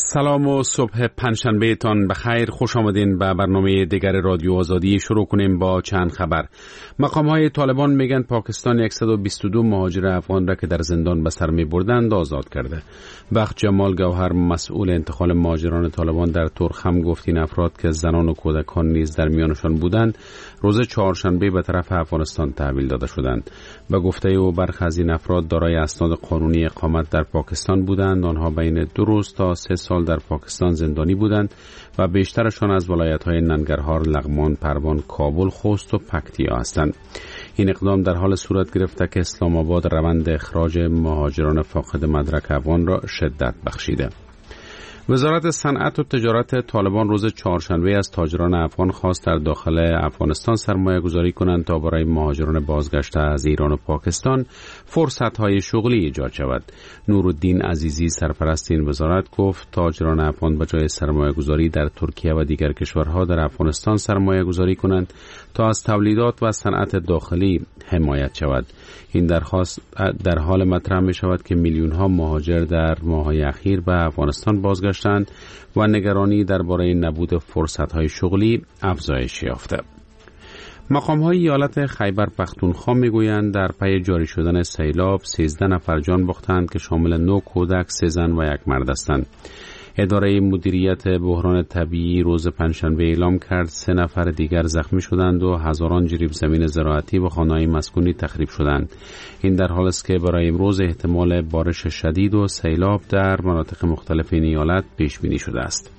سلام و صبح پنجشنبه تان بخیر. خوش آمدین به برنامه دیگر رادیو آزادی. شروع کنیم با چند خبر. مقام‌های طالبان میگن پاکستان 122 مهاجر افغان را که در زندان به سر می‌بردند آزاد کرده. بخت جمال گوهر مسئول انتقال مهاجران طالبان در ترخم گفت این افراد که زنان و کودکان نیز در میانشان بودند روز چهارشنبه به طرف افغانستان تحویل داده شدند. به گفته او برخی از این افراد دارای اسناد قانونی اقامت در پاکستان بودند. آنها بین 2 روز تا 3 سال در پاکستان زندانی بودند و بیشترشان از ولایت‌های ننگرهار، لغمان، پروان، کابل، خوست و پکتیا هستند. این اقدام در حال صورت گرفته که اسلام آباد روند اخراج مهاجران فاقد مدرک افغان را شدت بخشیده. وزارت صنعت و تجارت طالبان روز چهارشنبه از تاجران افغان خواست در داخل افغانستان سرمایه گذاری کنند تا برای مهاجران بازگشته از ایران و پاکستان فرصت‌های شغلی ایجاد شود. نورالدین عزیزی سرپرست این وزارت گفت تاجران افغان به جای سرمایه گذاری در ترکیه و دیگر کشورها در افغانستان سرمایه گذاری کنند تا از تولیدات و صنعت داخلی حمایت شود. این درخواست در حال مطرح می شود که میلیون ها مهاجر در ماه‌های اخیر به افغانستان بازگشتند و نگرانی درباره نبود فرصت‌های شغلی افزایش یافته. مقام‌های ایالت خیبر پختونخوا میگویند در پی جاری شدن سیلاب 13 نفر جان باختند که شامل 9 کودک، 3 زن و 1 مرد هستند. اداره مدیریت بحران طبیعی روز پنجشنبه اعلام کرد 3 نفر دیگر زخمی شدند و هزاران جریب زمین زراعتی و خانه‌های مسکونی تخریب شدند. این در حالی است که برای امروز احتمال بارش شدید و سیلاب در مناطق مختلف این ایالت پیش بینی شده است.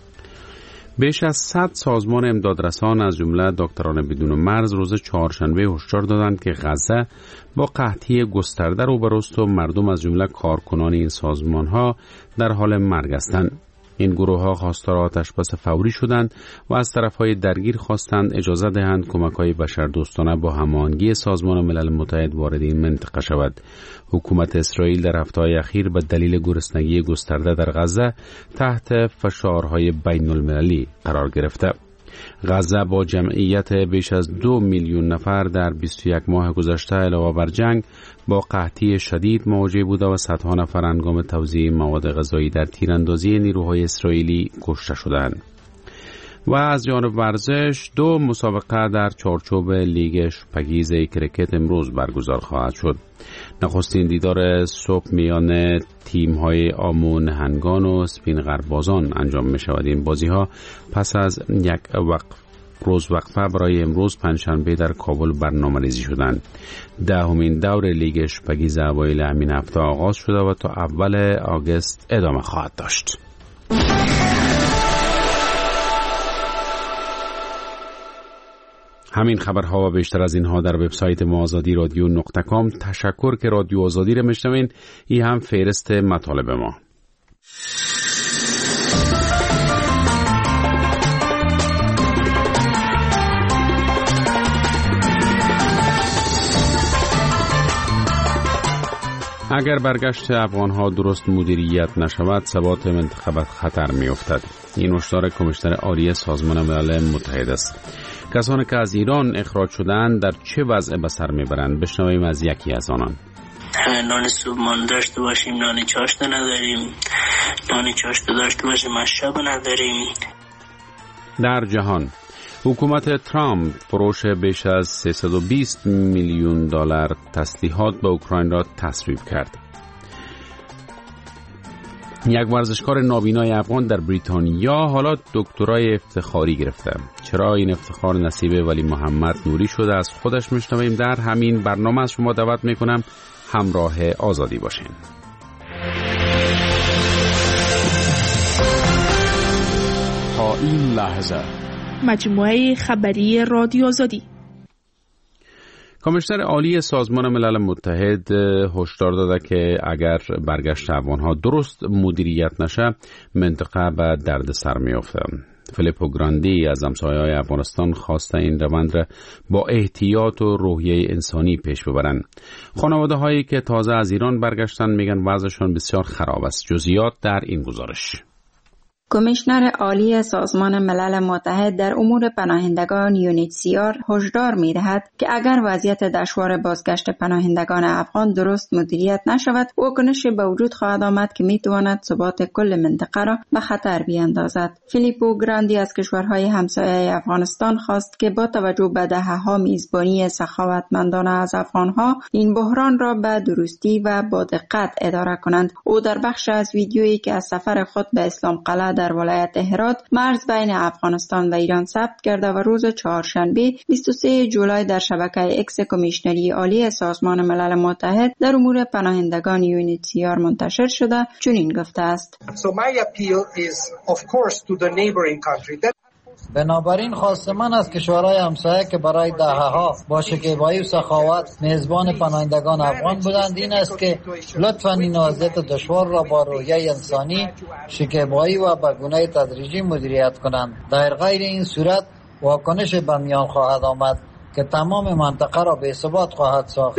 بیش از 100 سازمان امدادرسان از جمله دکتران بدون مرز روز چهارشنبه هشدار دادند که غزه با قحطی گسترده روبروست و مردم از جمله کارکنان این سازمان‌ها در حال مرگ هستند. این گروه‌ها خواستار آتش‌بس فوری شدند و از طرف‌های درگیر خواستند اجازه دهند کمک‌های بشردوستانه با هماهنگی سازمان ملل متحد وارد این منطقه شود. حکومت اسرائیل در هفته‌های اخیر به دلیل گرسنگی گسترده در غزه تحت فشارهای بین‌المللی قرار گرفته. غزه با جمعیت بیش از 2 میلیون نفر در 21 ماه گذشته علاوه بر جنگ با قحطی شدید مواجه بوده و صدها نفر هنگام توزیع مواد غذایی در تیراندازی نیروهای اسرائیلی کشته شدند. و از جانب ورزش 2 مسابقه در چارچوب لیگ شپگیز کرکت امروز برگزار خواهد شد. نخستین دیدار صبح میان تیم‌های آمو نهنگان و سپین غربازان انجام می‌شود. این بازی‌ها پس از یک روز وقفه برای امروز پنجشنبه در کابل برنامه‌ریزی شدند. 10مین دور لیگ شپگیز اوایل همین هفته آغاز شده و تا اول آگوست ادامه خواهد داشت. همین خبرها و بیشتر از اینها در وبسایت ما azadi.radio.com. تشکر که رادیو آزادی را میشنوین. این هم فهرست مطالب ما. اگر برگشت افغانها درست مدیریت نشود ثبات منطقه به خطر می افتد. این هشدار کمیشنر عالی سازمان ملل متحد است. کسانی که از ایران اخراج شدند در چه وضع به سر میبرند؟ بشنویم از یکی از آنان. نان صبحانه داشته باشیم، نان چاشت نداریم، نان چاشت داشته باشیم، مشروب نداریم. در جهان حکومت ترامپ فروش بیش از 320 میلیون دلار تسلیحات به اوکراین را تصویب کرد. یک ورزشکار نابینای افغان در بریتانیا حالا دکترای افتخاری گرفته. چرا این افتخار نصیب ولی محمد نوری شده از خودش میشنویم. در همین برنامه از شما دعوت میکنم همراه آزادی باشین. تا این لحظه مجموعه خبری رادیو آزادی. کمیشنر عالی سازمان ملل متحد هشدار داده که اگر برگشت افغانها درست مدیریت نشه منطقه به دردسر میفته. فیلیپو گراندی از همسایه‌های افغانستان خواسته این روند را با احتیاط و روحیه انسانی پیش ببرند. خانواده هایی که تازه از ایران برگشتن میگن وضعشون بسیار خراب است. جزئیات در این گزارش. کمیشنر عالی سازمان ملل متحد در امور پناهندگان UNHCR هشدار می‌دهد که اگر وضعیت دشوار بازگشت پناهندگان افغان درست مدیریت نشود، واکنشی به وجود خواهد آمد که می‌تواند ثبات کل منطقه را به خطر بیاندازد. فیلیپو گراندی از کشورهای همسایه افغانستان خواست که با توجه به دهه‌ها میزبانی سخاوتمندانه از افغان‌ها، این بحران را به درستی و با دقت اداره کنند. او در بخش از ویدیویی که از سفر خود به اسلام قلعه در ولایت هرات مرز بین افغانستان و ایران ثبت کرده و روز چهارشنبه 23 جولای در شبکه اکس کمیشنری عالی سازمان ملل متحد در امور پناهندگان UNHCR منتشر شده چنین گفته است: بنابراین خواست من از کشورهای همسایه که برای دهه‌ها با شکیبایی و سخاوت میزبان پناهندگان افغان بودند این است که لطفاً این وضعیت دشوار را با رویه انسانی، شکیبایی و به گونه تدریجی مدیریت کنند. در غیر این صورت واکنش به میان خواهد آمد که تمام منطقه را بی‌ثبات خواهد ساخت.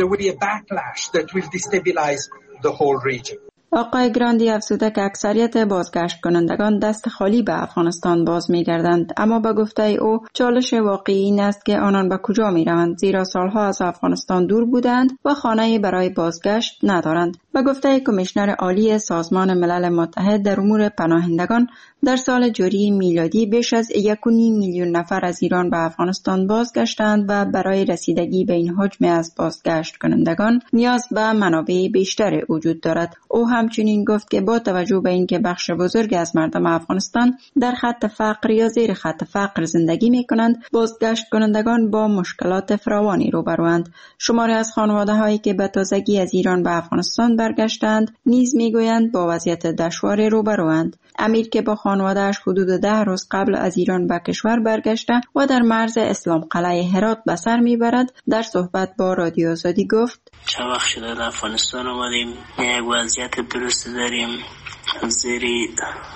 آقای گراندی افزوده که اکثریت بازگشت کنندگان دست خالی به افغانستان باز می‌گردند، اما به گفته او چالش واقعی این است که آنان به کجا می‌روند، زیرا سالها از افغانستان دور بودند و خانه‌ای برای بازگشت ندارند. به گفته کمیشنر عالی سازمان ملل متحد در امور پناهندگان، در سال جاری میلادی بیش از 1.5 میلیون نفر از ایران به افغانستان بازگشتند و برای رسیدگی به این حجم از بازگشت کنندگان نیاز به منابع بیشتر وجود دارد. او همچنین گفت که با توجه به اینکه بخش بزرگی از مردم افغانستان در خط فقر یا زیر خط فقر زندگی می‌کنند، بازگشت کنندگان با مشکلات فراوانی روبروند. شماری از خانواده‌هایی که به تازگی از ایران به افغانستان برگشتند نیز می‌گویند با وضعیت دشواری روبروند. امیر که با خانواده‌اش حدود 10 روز قبل از ایران به کشور برگشته و در مرز اسلام قلعه هرات به سر میبرد، در صحبت با رادیو آزادی گفت: چند وقت شده در افغانستان آمدیم، یک وضعیت درست داریم، زیری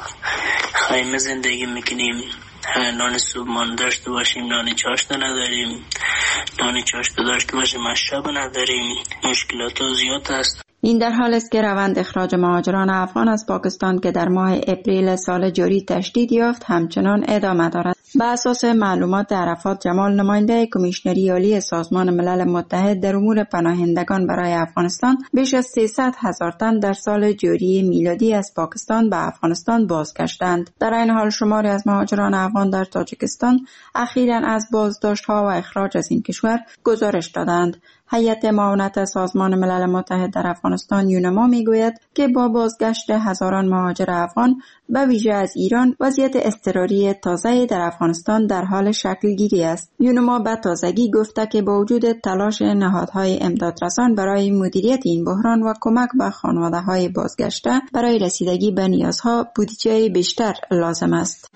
خیمه زندگی میکنیم، نان صبحانه داشته باشیم نان چاشت نداریم، نان چاشت داشته باشیم مشرب نداریم، مشکلات زیاد است. این در حال است که روند اخراج مهاجران افغان از پاکستان که در ماه اپریل سال جاری تشدید یافت همچنان ادامه دارد. به اساس معلومات عرفات جمال، نماینده کمیشنری عالی سازمان ملل متحد در امور پناهندگان برای افغانستان، بیش از 300,000 تن در سال جاری میلادی از پاکستان به افغانستان بازگشتند. در این حال شماری از مهاجران افغان در تاجیکستان اخیراً از بازداشت‌ها و اخراج از این کشور گزارش دادند. هیئت معاونت سازمان ملل متحد در افغانستان یونما میگوید که با بازگشت هزاران مهاجر افغان به ویژه از ایران، وضعیت اضطراری تازه در افغانستان در حال شکل گیری است. یونما به تازگی گفته که با وجود تلاش نهادهای امدادرسان برای مدیریت این بحران و کمک به خانواده‌های بازگشته برای رسیدگی به نیازها بودجه بیشتر لازم است.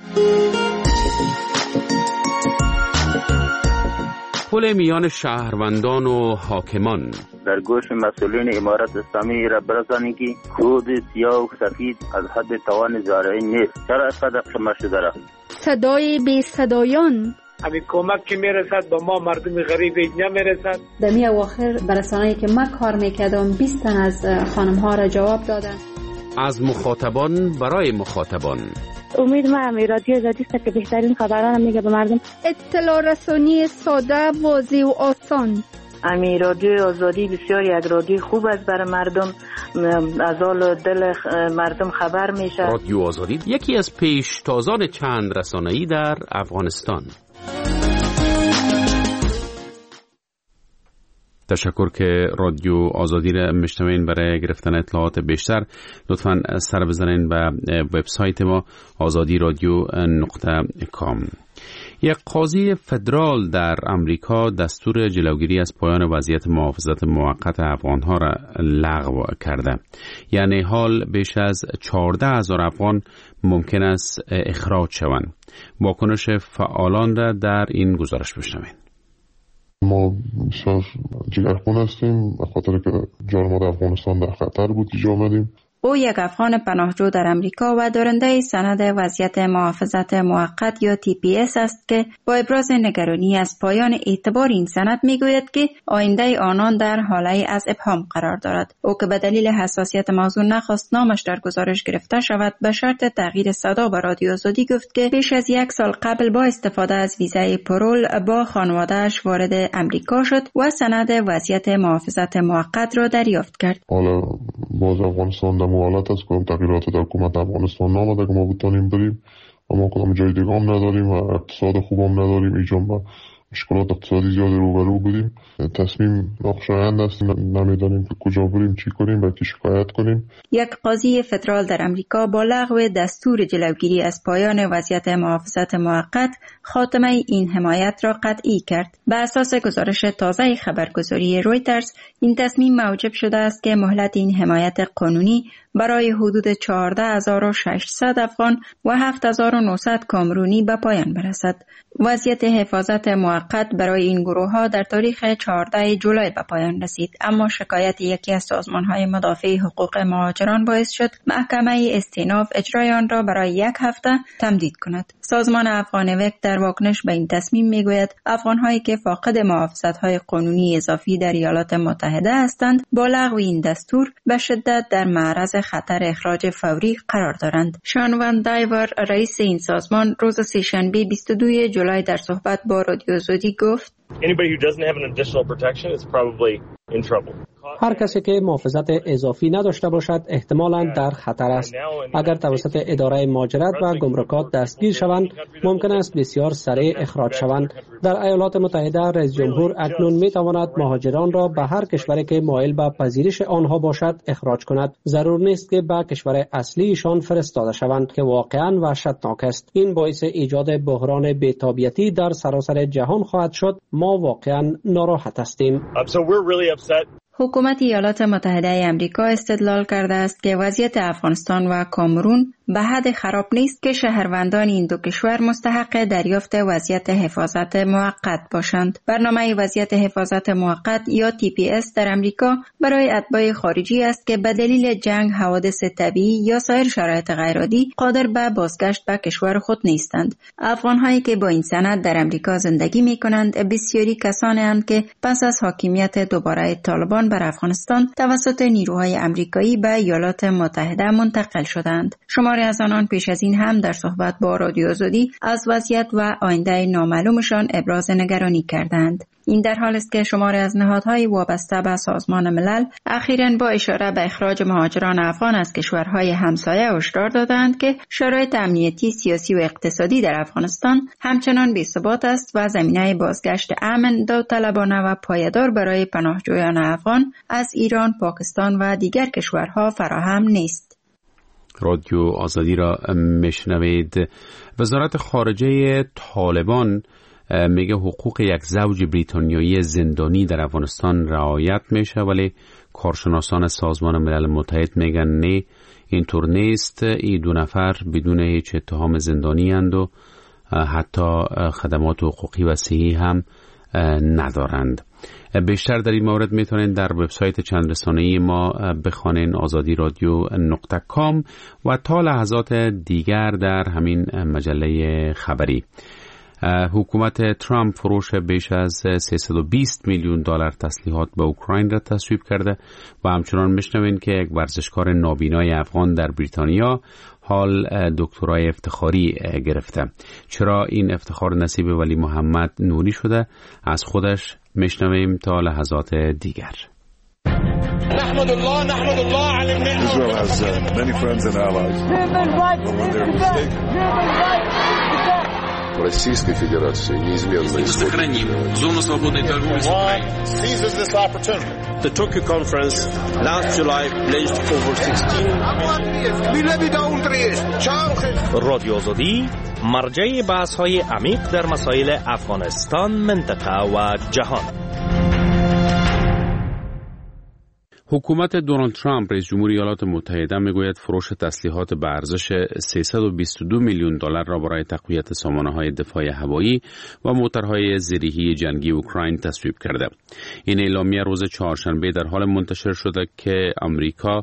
پل میان شهروندان و حاکمان در گوش مسئولین امارت اسلامی را برسانید که کود سیاه و سفید از حد توان زارعی نیست. چرا اینقدر خمه شده را؟ صدای بی صدایان، همین کمک که میرسد به ما مردم غریب نمیرسد. در می اواخر برسانه‌ای که من کار میکردم 20 تن از خانم ها را جواب دادن. از مخاطبان برای مخاطبان. امید من رادیو آزادی است که بهترین خبران میگه به مردم. اطلاع رسانی ساده، واضح و آسان. رادیو آزادی بسیار یک رادیو خوب است برای مردم، از حال دل مردم خبر میشه. رادیو آزادی یکی از پیشتازان چند رسانه‌ای در افغانستان. تشکر که رادیو آزادی را میشنوین. برای گرفتن اطلاعات بیشتر لطفاً سر بزنین به وبسایت ما azadiradio.com. یک قاضی فدرال در امریکا دستور جلوگیری از پایان وضعیت محافظت موقت افغانها را لغو کرده. یعنی حال بیش از 14,000 افغان ممکن است اخراج شوند. واکنش فعالان را در این گزارش بشنوین. ما بسیار جگرخون هستیم به خاطر که جان ما در افغانستان در خطر بود که آمدیم او یک افغان پناهجو در امریکا و دارنده سند وضعیت محافظت موقت یا TPS است که با ابراز نگرانی از پایان اعتبار این سند میگوید که آینده آنان در حاله از ابهام قرار دارد. او که به دلیل حساسیت موضوع نخواست نامش در گزارش گرفته شود به شرط تغییر صدا به رادیو آزادی گفت که بیش از 1 سال قبل با استفاده از ویزای پرول با خانواده‌اش وارد امریکا شد و سند وضعیت محافظت موقت را دریافت کرد. حالا باز افغانستان در حالت است که تغییرات در حکومت افغانستان نامده که ما بتونیم بریم و ما کدام جای دیگه هم نداریم و اقتصاد خوب هم نداریم، اینجا با مشکلات اقتصادی زیاد روبرو بودیم. تصمیم ناخوشایند است، نمیدانیم که کجا بریم، چی کنیم و کی شکایت کنیم. یک قاضی فدرال در امریکا با لغو دستور جلوگیری از پایان وضعیت محافظت موقت خاتمه این حمایت را قطعی کرد. بر اساس گزارش تازه خبرگزاری رویترز این تصمیم موجب شده است که مهلت این حمایت قانونی برای حدود 14,600 افغان و 7,900 کامرونی به پایان برسد. وضعیت حفاظت موقت برای این گروه ها در تاریخ 14 جولای به پایان رسید، اما شکایت یکی از سازمان های مدافع حقوق مهاجران باعث شد محکمه استیناف اجرای آن را برای 1 هفته تمدید کند. سازمان افغانوک در واکنش به این تصمیم میگوید افغان هایی که فاقد محافظت های قانونی اضافی در ایالات متحده هستند با لغو این دستور به شدت در معرض خطر اخراج فوری قرار دارند. شان وان دایور رئیس این سازمان روز سه‌شنبه 22 جولای در صحبت با رادیو آزادی گفت هر کسی که محافظت اضافی نداشته باشد احتمالاً در خطر است. اگر توسط اداره مهاجرت و گمرکات دستگیر شوند ممکن است بسیار سریع اخراج شوند. در ایالات متحده رئیس جمهور اکنون می تواند مهاجران را به هر کشوری که مایل به پذیرش آنها باشد اخراج کند. ضرور نیست که به کشور اصلیشان فرستاده شوند که واقعاً وحشتناک است. این باعث ایجاد بحران بی‌تابیتی در سراسر جهان خواهد شد. ما واقعاً ناراحت هستیم. حکومت ایالات متحده آمریکا استدلال کرده است که وضعیت افغانستان و کامرون به حد خراب نیست که شهروندان این دو کشور مستحق دریافت وضعیت حفاظت موقت باشند. برنامه وضعیت حفاظت موقت یا TPS در امریکا برای اتباع خارجی است که به دلیل جنگ، حوادث طبیعی یا سایر شرایط غیرعادی قادر به بازگشت به کشور خود نیستند. افغان‌هایی که با این سند در امریکا زندگی می‌کنند بسیاری کسانی اند که پس از حاکمیت دوباره طالبان بر افغانستان توسط نیروهای امریکایی به ایالات متحده منتقل شدند. شماری از آنان پیش از این هم در صحبت با رادیو آزادی از وضعیت و آینده نامعلومشان ابراز نگرانی کردند. این در حال است که شماری از نهادهای وابسته به سازمان ملل اخیراً با اشاره به اخراج مهاجران افغان از کشورهای همسایه هشدار دادند که شرایط امنیتی، سیاسی و اقتصادی در افغانستان همچنان بی‌ثبات است و زمینه بازگشت امن، داوطلبانه و پایدار برای پناهجویان افغان از ایران، پاکستان و دیگر کشورها فراهم نیست. رادیو آزادی را میشنوید. وزارت خارجه طالبان میگه حقوق یک زوج بریتانیایی زندانی در افغانستان رعایت میشه، ولی کارشناسان سازمان ملل متحد میگن نه، اینطور نیست. این 2 نفر بدون هیچ اتهام زندانی اند و حتی خدمات حقوقی و صحی هم ندارند. بیشتر در این مورد میتونید در وبسایت چند رسانه‌ای ما بخوانید azadiradyo.com و تا لحظات دیگر در همین مجله خبری. حکومت ترامپ فروش بیش از 320 میلیون دلار تسلیحات به اوکراین را تصویب کرده و همچنان میشنوین که یک ورزشکار نابینای افغان در بریتانیا حال دکترای افتخاری گرفته. چرا این افتخار نصیب ولی محمد نوری شده؟ از خودش میشنویم تا لحظات دیگر. نحمد الله على النعمة. Israel has many friends and allies. Российской Федерации неизменно сохраним зону свободной торговли с Украиной. Seizes this opportunity. The Tokyo conference last July pledged over 16. رادیو آزادی مرجع بحث‌های عمیق در مسائل افغانستان، منطقه و جهان. حکومت دونالد ترامپ رئیس جمهور ایالات متحده میگوید فروش تسلیحات به ارزش 322 میلیون دلار را برای تقویت سامانه‌های دفاع هوایی و موتورهای زیرهی جنگی اوکراین تصویب کرده. این اعلامیه روز چهارشنبه در حال منتشر شده که آمریکا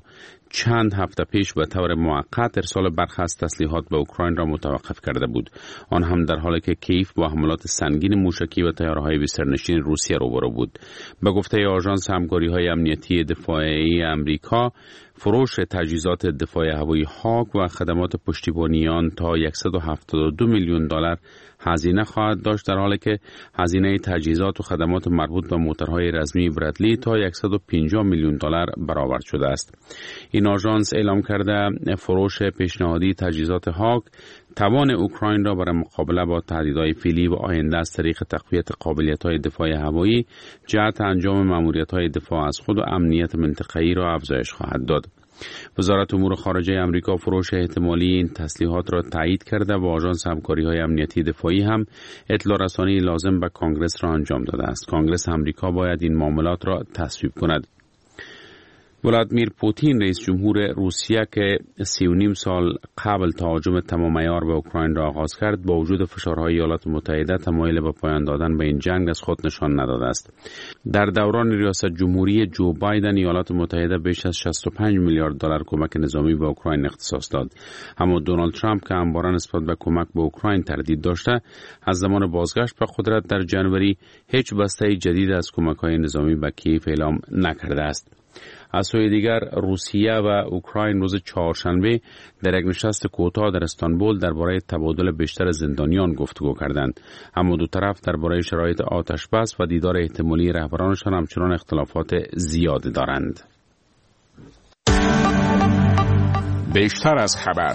چند هفته پیش به طور موقت ارسال برخی از تسلیحات به اوکراین را متوقف کرده بود. آن هم در حالی که کیف با حملات سنگین موشکی و طیاره‌های بی‌سرنشین روسیه روبرو بود. به گفته آژانس همکاری‌های امنیتی دفاعی امریکا، فروش تجهیزات دفاع هوایی هاک و خدمات پشتیبانی آن تا 172 میلیون دلار هزینه خواهد داشت، در حالی که هزینه تجهیزات و خدمات مربوط به موتورهای رزمی برادلی تا 150 میلیون دلار برآورد شده است. این آژانس اعلام کرده فروش پیشنهادی تجهیزات هاک توان اوکراین را برای مقابله با تهدیدهای فعلی و آینده از طریق تقویت قابلیت‌های دفاع هوایی جهت انجام مأموریت‌های دفاع از خود و امنیت منطقه‌ای را افزایش خواهد داد. وزارت امور خارجه امریکا فروش احتمالی این تسلیحات را تایید کرده و آژانس همکاری‌های امنیتی دفاعی هم اطلاع رسانی لازم به کانگرس را انجام داده است. کانگرس امریکا باید این معاملات را تصویب کند. ولادیمیر پوتین رئیس جمهور روسیه که 3.5 سال قبل تهاجم تمام عیار به اوکراین را آغاز کرد، با وجود فشارهای ایالات متحده تمایل به پایان دادن به این جنگ از خود نشان نداده است. در دوران ریاست جمهوری جو بایدن ایالات متحده بیش از 65 میلیارد دلار کمک نظامی به اوکراین اختصاص داد. اما دونالد ترامپ که همواره نسبت به کمک به اوکراین تردید داشته، از زمان بازگشت به قدرت در جنوری هیچ بسته جدید از کمک‌های نظامی به کیف اعلام نکرده است. از سوی دیگر روسیه و اوکراین روز چهارشنبه در یک نشست کوتاه در استانبول درباره تبادل بیشتر زندانیان گفتگو کردند، اما دو طرف درباره شرایط آتش بس و دیدار احتمالی رهبرانشان همچنان اختلافات زیاد دارند. بیشتر از خبر.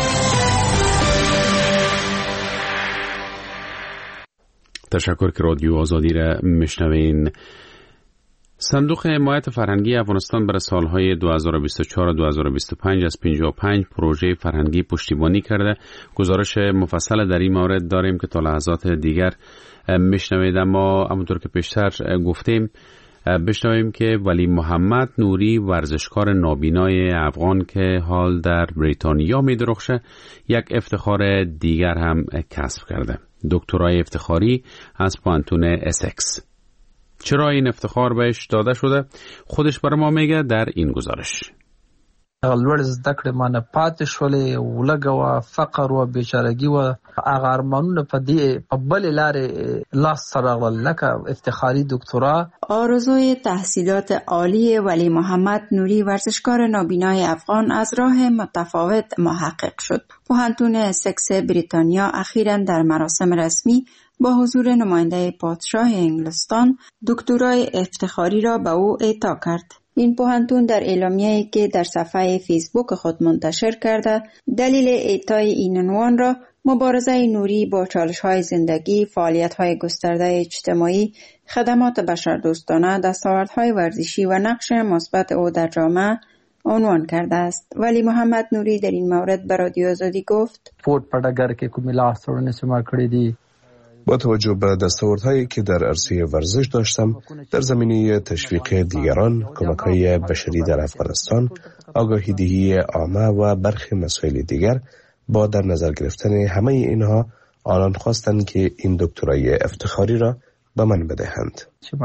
تشکر که رادیو آزادی را میشنوین. صندوق حمایت فرهنگی افغانستان برای سالهای 2024 و 2025 از 55 پروژه فرهنگی پشتیبانی کرده. گزارش مفصل در این مورد داریم که تا لحظات دیگر میشنوید، اما همونطور که پیشتر گفتیم بشنویم که ولی محمد نوری، ورزشکار نابینای افغان که حال در بریتانیا می‌درخشه، یک افتخار دیگر هم کسب کرده، دکترای افتخاری از پوهنتون اسکس. چرا این افتخار بهش داده شده؟ خودش برای ما میگه در این گزارش. لوړ زده کړې ما نه پاتې شولې، ولږه و فقر و بیچارگی و هغه ارمانونه په بلې لارې لاس سره راغلل، لکه افتخاری دکترا. آرزوی تحصیلات عالی ولی محمد نوری، ورزشکار نابینای افغان، از راه متفاوت محقق شد. پوهنتون اسکس بریتانیا اخیراً در مراسم رسمی با حضور نماینده پادشاه انگلستان دکترای افتخاری را به او اعطا کرد. این پوهنتون در اعلامیه‌ای که در صفحه فیسبوک خود منتشر کرده، دلیل اعطای این عنوان را مبارزه نوری با چالش‌های زندگی، فعالیت‌های گسترده اجتماعی، خدمات بشردوستانه، دستاوردهای ورزشی و نقش مثبت او در جامعه عنوان کرده است. ولی محمد نوری در این مورد به رادیو آزادی گفت: سپورت په ډګر کې کومې لاسته راوړنې ما کړې دي. با توجه به دستاوردهایی که در عرصه ورزش داشتم، در زمینه تشویق دیگران، کمک‌های بشری در افغانستان، آگاهی دهی عامه و برخی مسائل دیگر، با در نظر گرفتن همه اینها آنان خواستند که این دکترای افتخاری را به من بدهند.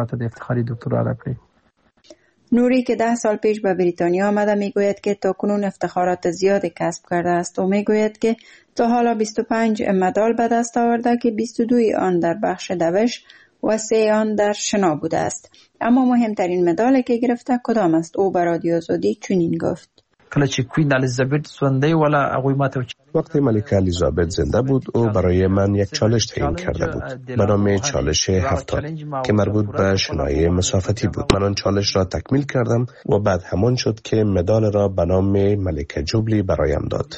نوری که 10 سال پیش به بریتانیا آمده میگوید که تاکنون افتخارات زیادی کسب کرده است و میگوید که تا حالا 25 مدال به دست آورده که 22 آن در بخش دوش و 3 آن در شنا بوده است. اما مهمترین مدالی که گرفته کدام است؟ او به رادیو آزادی چنین گفت: وقتی ملکه الیزابت زنده بود، او برای من یک چالش تعیین کرده بود به نام چالش 70 که مربوط به شنای مسافتی بود. من آن چالش را تکمیل کردم و بعد همان شد که مدال را به نام ملکه جوبلی برایم داد.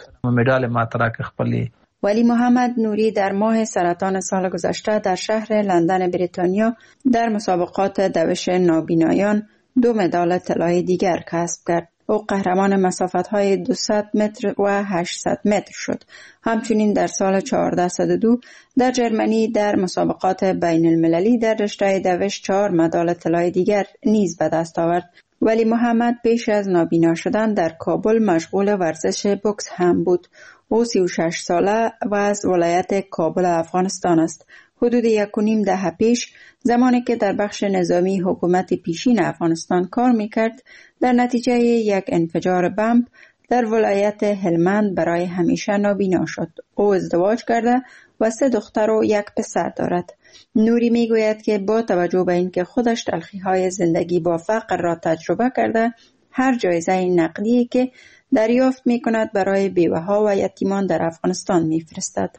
ولی محمد نوری در ماه سرطان سال گذشته در شهر لندن بریتانیا در مسابقات دوش نابینایان 2 مدال طلایی دیگر کسب کرد. او قهرمان مسافت‌های 200 متر و 800 متر شد. همچنین در سال 1402 در جرمنی در مسابقات بین المللی در رشته دوش 4 مدال طلای دیگر نیز به دست آورد. ولی محمد پیش از نابینا شدن در کابل مشغول ورزش بوکس هم بود. او 36 ساله و از ولایت کابل افغانستان است. حدود 1.5 دهه پیش زمانی که در بخش نظامی حکومت پیشین افغانستان کار میکرد، در نتیجه یک انفجار بمب در ولایت هلمند برای همیشه نابینا شد. او ازدواج کرده و 3 دختر و 1 پسر دارد. نوری میگوید که با توجه به اینکه خودش تلخی‌های زندگی با فقر را تجربه کرده، هر جایزه نقدی که دریافت میکند برای بیوه‌ها و یتیمان در افغانستان میفرستد.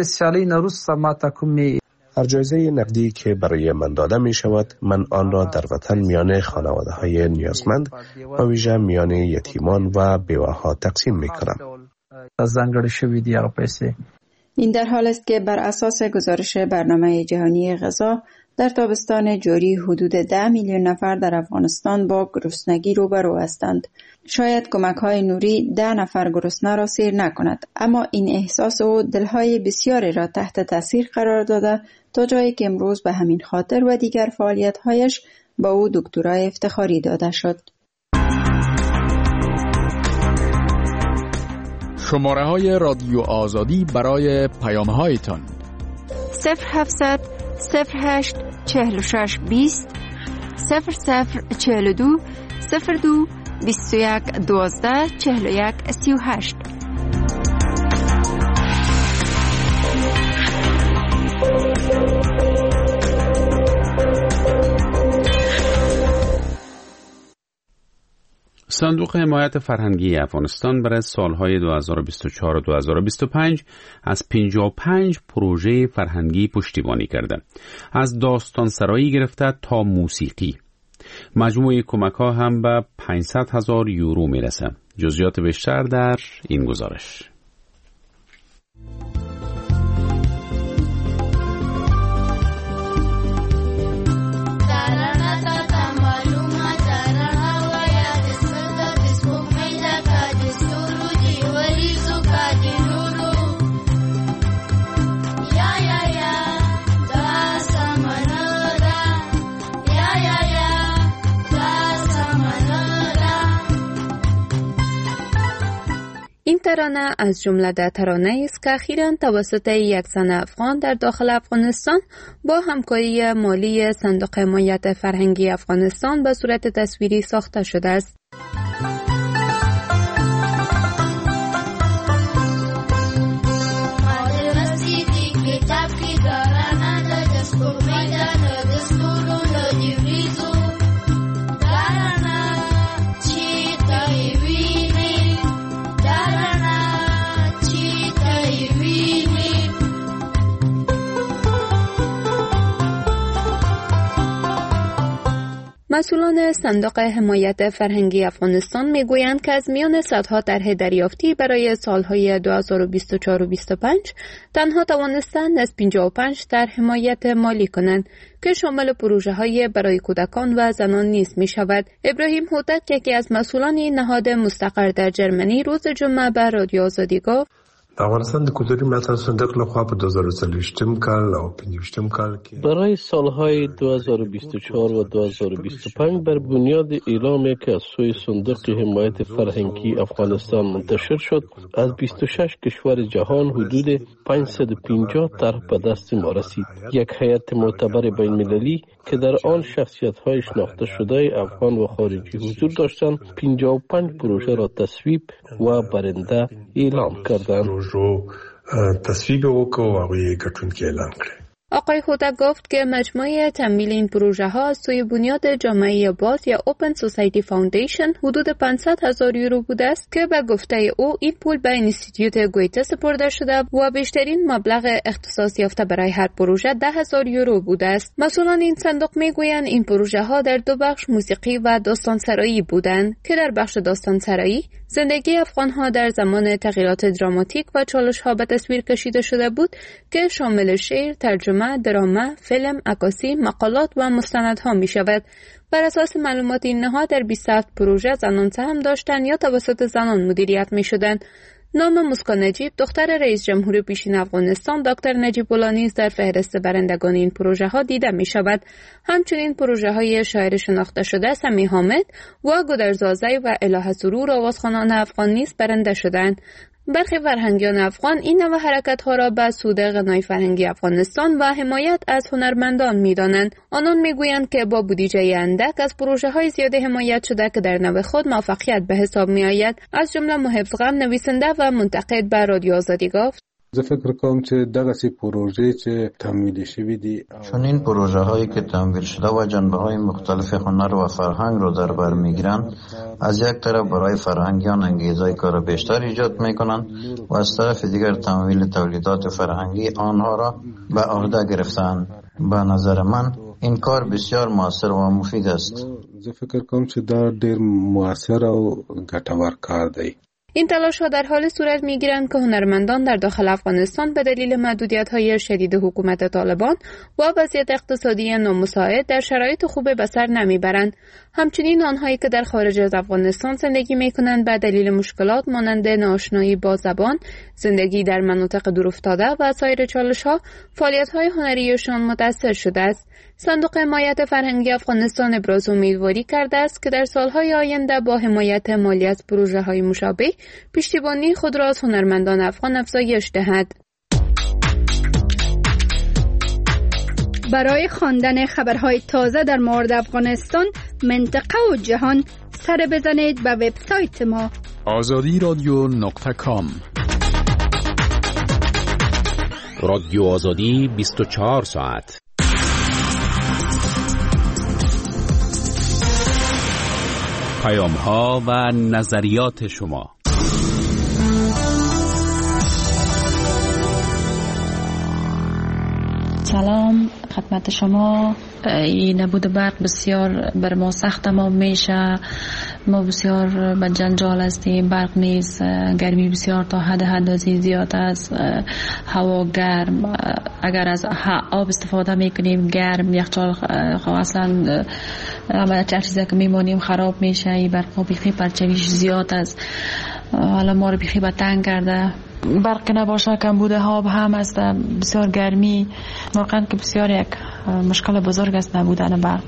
هر جایزه نقدی که برای من داده می شود، من آن را در وطن میان خانواده های نیازمند و ویژه میان یتیمان و بیوه‌ها تقسیم می کنم. این در حال است که بر اساس گزارش برنامه جهانی غذا در تابستان جاری حدود 10 میلیون نفر در افغانستان با گرسنگی روبرو هستند. شاید کمک‌های نوری 10 نفر گرسنه را سیر نکند، اما این احساس او دلهای بسیاری را تحت تاثیر قرار داده تا جایی که امروز به همین خاطر و دیگر فعالیت‌هایش با او دکترای افتخاری داده شد. شماره‌های رادیو آزادی برای پیام‌هایتان 0700 08 46 20 0042 02 21 12 41 38. صندوق حمایت فرهنگی افغانستان برای سالهای 2024 و 2025 از 55 پروژه فرهنگی پشتیبانی کرده. از داستانسرایی گرفته تا موسیقی. مجموع کمک‌ها هم به 500,000 یورو میرسه. جزئیات بیشتر در این گزارش. این ترانه از جمله ترانه‌ای است که اخیراً توسط یک زن افغان در داخل افغانستان با همکاری مالی صندوق حمایت فرهنگی افغانستان به صورت تصویری ساخته شده است. مسئولان صندوق حمایت فرهنگی افغانستان میگویند که از میان صدها طرح دریافتی برای سالهای 2024 و 2025 تنها توانستند از 55 طرح حمایت مالی کنند که شامل پروژه‌های برای کودکان و زنان نیز می‌شود. ابراهیم هوتک، یکی از مسئولان نهاد مستقر در جرمنی، روز جمعه به رادیو آزادی گفت: افغانستان د کلتوري ملاتړ صندوق لخوا په 2023 کال او 25 کال کې برای سالهای 2024 و 2025 بر بنیاد اعلامی که از سوی صندوق حمایت فرهنگی افغانستان منتشر شد، از 26 کشور جهان حدود 550 طرح به دست ما رسید. یک هیئت معتبر بین المللی که در آن شخصیت‌های شناخته شده افغان و خارجی حضور داشتند، 55 پروژه را تصویب و برنده اعلام کردند. تصویب وکړو او یې ګټونکي اعلان کړ. آقای هوتک گفت که مجموعه تمویل این پروژه ها از سوی بنیاد جامعه باز یا اوپن سوسایتی فاوندیشن حدود 500,000 یورو بوده است که به گفته او این پول به اینستیتوت گویته سپرده شده و بیشترین مبلغ اختصاص یافته برای هر پروژه 10,000 یورو بوده است. مسئولان این صندوق میگویند این پروژه ها در 2 بخش موسیقی و داستانسرایی بودند که در بخش داستانسرایی زندگی افغان ها در زمان تغییرات دراماتیک و چالش ها به تصویر کشیده شده بود که شامل شعر، ترجمه، دراما، فیلم، عکاسی، مقالات و مستندها می شود. بر اساس معلومات این نهاد در 27 پروژه زنان سهم داشتند یا توسط زنان مدیریت می شدند. نام مسکان نجیب، دختر رئیس جمهور پیشین افغانستان دکتر نجیب الله نیز در فهرست برندگان این پروژه ها دیده می شود. همچنین پروژه های شاعر شناخته شده سمی حامد و گودرزازی و الهه سرور آوازخوانان افغان نیز برنده شدند. برخی فرهنگیان افغان این نوع حرکت‌ها را به سود غنای فرهنگی افغانستان و حمایت از هنرمندان می‌دانند. آنان می‌گویند که با بودجه اندک از پروژه‌های زیاد حمایت شده که در نوع خود موفقیت به حساب می‌آید. از جمله محب غم نویسنده و منتقد به رادیو آزادی گفت: زه فکر کوم چې دغه سي پروژې چې تمویل شوی دي چون این پروژه هایی که تمویل شده و جنبه های مختلف هنر و فرهنگ رو در بر میگیرند، از یک طرف برای فرهنگیان انگیزه کار بیشتر ایجاد میکنند و از طرف دیگر تمویل تولیدات فرهنگی آنها را به عهده گرفتند. به نظر من این کار بسیار موثر و مفید است. زه فکر کوم چې دا ډیر موثر او ګټور کار دی. این تلاش ها در حال صورت می گیرند که هنرمندان در داخل افغانستان به دلیل محدودیت های شدید حکومت طالبان و وضعیت اقتصادی نامساعد در شرایط خوب به سر نمی برند. همچنین آنهایی که در خارج از افغانستان زندگی می کنند به دلیل مشکلات مانند ناآشنایی با زبان، زندگی در مناطق دورافتاده و سایر چالش ها، فعالیت های هنریشان متاثر شده است. صندوق حمایت فرهنگی افغانستان ابراز امیدواری کرده است که در سالهای آینده با حمایت مالی از پروژه های مشابه پشتیبانی خود را از هنرمندان افغان افزایش دهد. برای خواندن خبرهای تازه در مورد افغانستان، منطقه و جهان سر بزنید به وبسایت ما azadiradio.com. رادیو آزادی 24 ساعت. پیام ها و نظریات شما. سلام خدمت شما. این نبود برق بسیار بر ما سخت تمام میشه. ما بسیار به جنجال هستیم. برق نیست، گرمی بسیار تا حد اندازه زیاد است، هوا گرم. اگر از آب استفاده میکنیم گرم، یخچال اصلا همه چیزی که میمونیم خراب میشه. این برق بیخی پرچویش زیاد است. حالا ما رو بیخی به تنگ کرده. برق نباشه کمبود آب هم است، بسیار گرمی. واقعا که بسیار یک مشکل بزرگ است نبودن برق.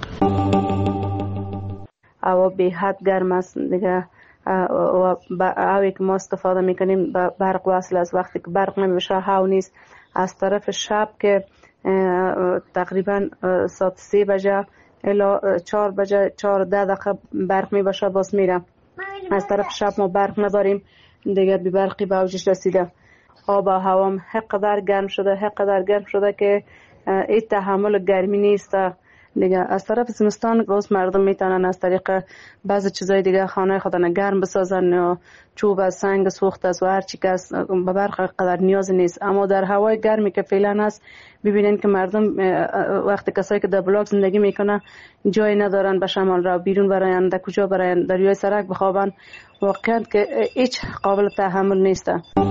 هوا به حد گرم است دیگه. هوایی که ما استفاده میکنیم به برق وصل است. وقتی که برق نمیشه هوا نیست. از طرف شب که تقریبا ساعت 3 بجه الا 4 بجه 4 دقیقه برق میباشه باز میره. از طرف شب ما برق نداریم دیگه. بی برقی به اوجش رسیده. آب و هوام حقدر گرم شده که این تحمل گرمی نیست دیگه. از طرف زمستان باز مردم میتونن از طریق بعضی چیزای دیگه خانه خودن گرم بسازن، یا چوب از سنگ سوخت است و هر چی که به برق قدر نیاز نیست. اما در هوای گرمی که فعلا هست ببینین که مردم وقتی کسایی که در بلاک زندگی میکنن جای ندارن به شمال را بیرون براین، در کجا براین، در روی سرک بخوابن. واقعا که هیچ قابل تحمل نیست.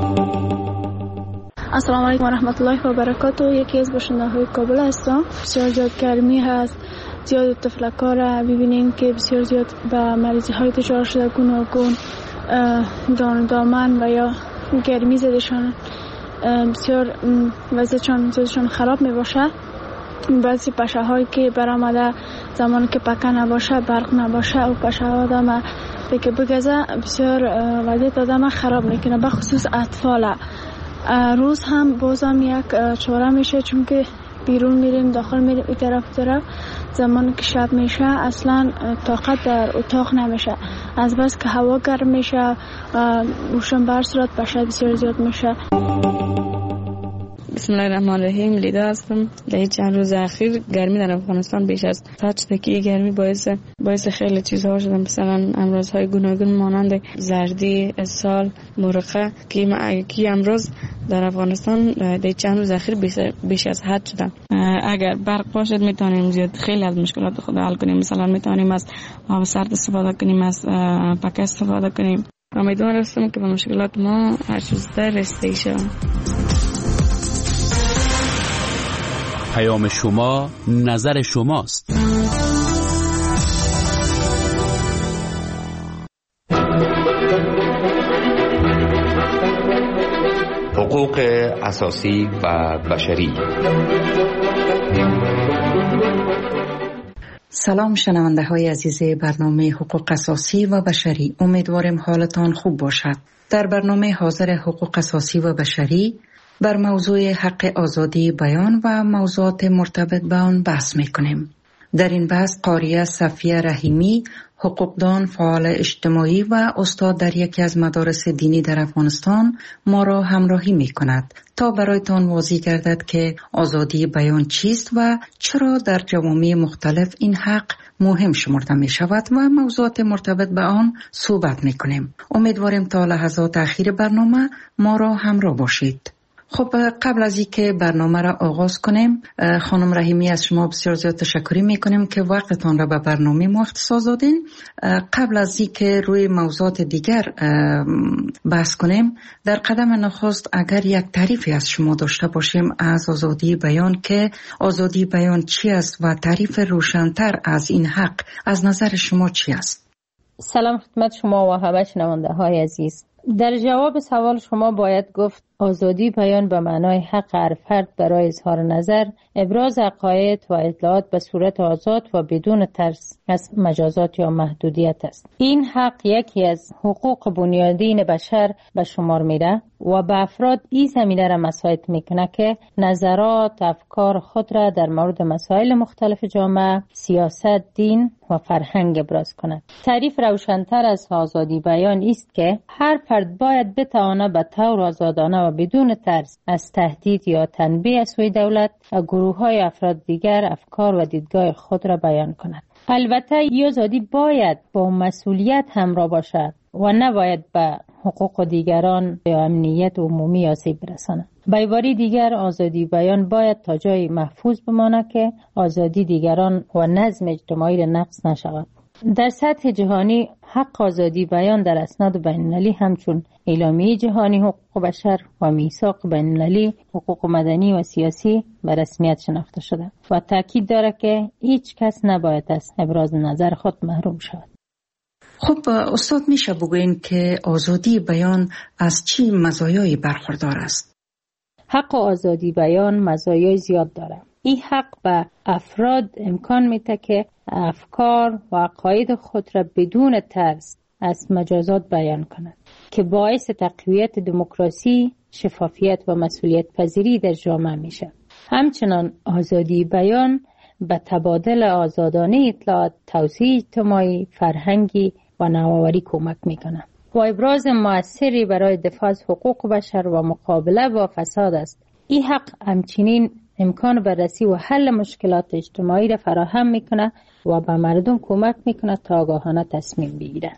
السلام علیکم و رحمت الله و برکاته. یکی از باشنده‌های کابل هستم. بسیار زیاد گرمی هست، زیاد تفلک‌ها را ببینیم که بسیار زیاد به مریضی های دچار شده، گوناگون دامن و یا گرمی زدشان بسیار وضعشان خراب می باشه. بعضی پشه هایی که برآمده زمانی که پکه نباشه، برق نباشه و پشه ها آدم بگذه بسیار وضعیت آدم خراب میکنه، به خصوص اطفال. روز هم بازم یک چاره میشه، چون که بیرون میریم داخل میریم این طرف. زمانی که شب میشه اصلا طاقت در اتاق نمیشه، از بس که هوا گرم میشه روشن بر صورت پشه بسیار زیاد میشه. بسم الله الرحمن الرحیم. لیدا هستم. در چند روز اخیر گرمی در افغانستان بیش از حد شده که گرمی باعث خیلی چیزها شده، مثلا امراض‌های گوناگون مانند زردی، اسهال، مرقه که امراض در افغانستان در چند روز اخیر بیش از حد شده. اگر برق باشد میتونیم زیاد خیلی از مشکلات خود حل کنیم. مثلا میتونیم از آب سرد استفاده کنیم، از پکه استفاده کنیم. امیدوار هستم که به مشکلات ما هر چیز زودتر رسیدگی شود. پیام شما نظر شماست. حقوق اساسی و بشری. سلام شنونده های عزیز برنامه حقوق اساسی و بشری، امیدوارم حالتان خوب باشد. در برنامه حاضر حقوق اساسی و بشری بر موضوع حق آزادی بیان و موضوعات مرتبط به آن بحث میکنیم. در این بحث قاریه صفیه رحیمی، حقوقدان، فعال اجتماعی و استاد در یکی از مدارس دینی در افغانستان ما را همراهی می کند تا برایتان واضح گردد که آزادی بیان چیست و چرا در جوامع مختلف این حق مهم شمرده می شود و موضوعات مرتبط به آن صحبت می کنیم. امیدوارم تا لحظات اخیر برنامه ما را همراه باشید. خب قبل از اینکه برنامه را آغاز کنیم، خانم رحیمی از شما بسیار زیاد تشکر میکنیم که وقتتان را به برنامه ما اختصاص دادین. قبل از اینکه روی موضوعات دیگر بحث کنیم، در قدم نخست اگر یک تعریفی از شما داشته باشیم از آزادی بیان، که آزادی بیان چی است و تعریف روشن‌تر از این حق از نظر شما چی است؟ سلام خدمت شما و همه شنونده های عزیز. در جواب سوال شما باید گفت آزادی بیان به معنای حق هر فرد برای اظهار نظر، ابراز عقاید و اطلاعات به صورت آزاد و بدون ترس از مجازات یا محدودیت است. این حق یکی از حقوق بنیادین بشر به شمار میره و به افراد این زمینه را مساعد میکنه که نظرات، افکار خود را در مورد مسائل مختلف جامعه، سیاست، دین و فرهنگ ابراز کند. تعریف روشن‌تر از آزادی بیان است که هر فرد باید بتواند به طور آزادانه و بدون ترس از تهدید یا تنبیه از سوی دولت و گروه‌های افراد دیگر افکار و دیدگاه خود را بیان کند. البته این آزادی باید با مسئولیت همراه باشد و نباید به حقوق دیگران یا امنیت عمومی آسیب برساند. به عبارت دیگر، آزادی بیان باید تا جای محفوظ بماند که آزادی دیگران و نظم اجتماعی را نقض نشود. در سطح جهانی حق آزادی بیان در اسناد بین‌المللی همچون اعلامیه جهانی حقوق بشر و میثاق بین‌المللی حقوق مدنی و سیاسی به رسمیت شناخته شده و تاکید دارد که هیچ کس نباید از ابراز نظر خود محروم شود. خب استاد، میشه بگوین که آزادی بیان از چی مزایایی برخوردار است؟ حق آزادی بیان مزایای زیاد دارد. این حق به افراد امکان میده که افکار و عقاید خود را بدون ترس از مجازات بیان کنند که باعث تقویت دموکراسی، شفافیت و مسئولیت پذیری در جامعه میشه. همچنان آزادی بیان به تبادل آزادانه اطلاعات، توسعه اجتماعی، فرهنگی و نوآوری کمک میکنه و ابراز مؤثری برای دفاع از حقوق بشر و مقابله با فساد است. این حق همچنین امکان بررسی و حل مشکلات اجتماعی را فراهم میکنه و به مردم کمک میکنه تا آگاهانه تصمیم بگیرن.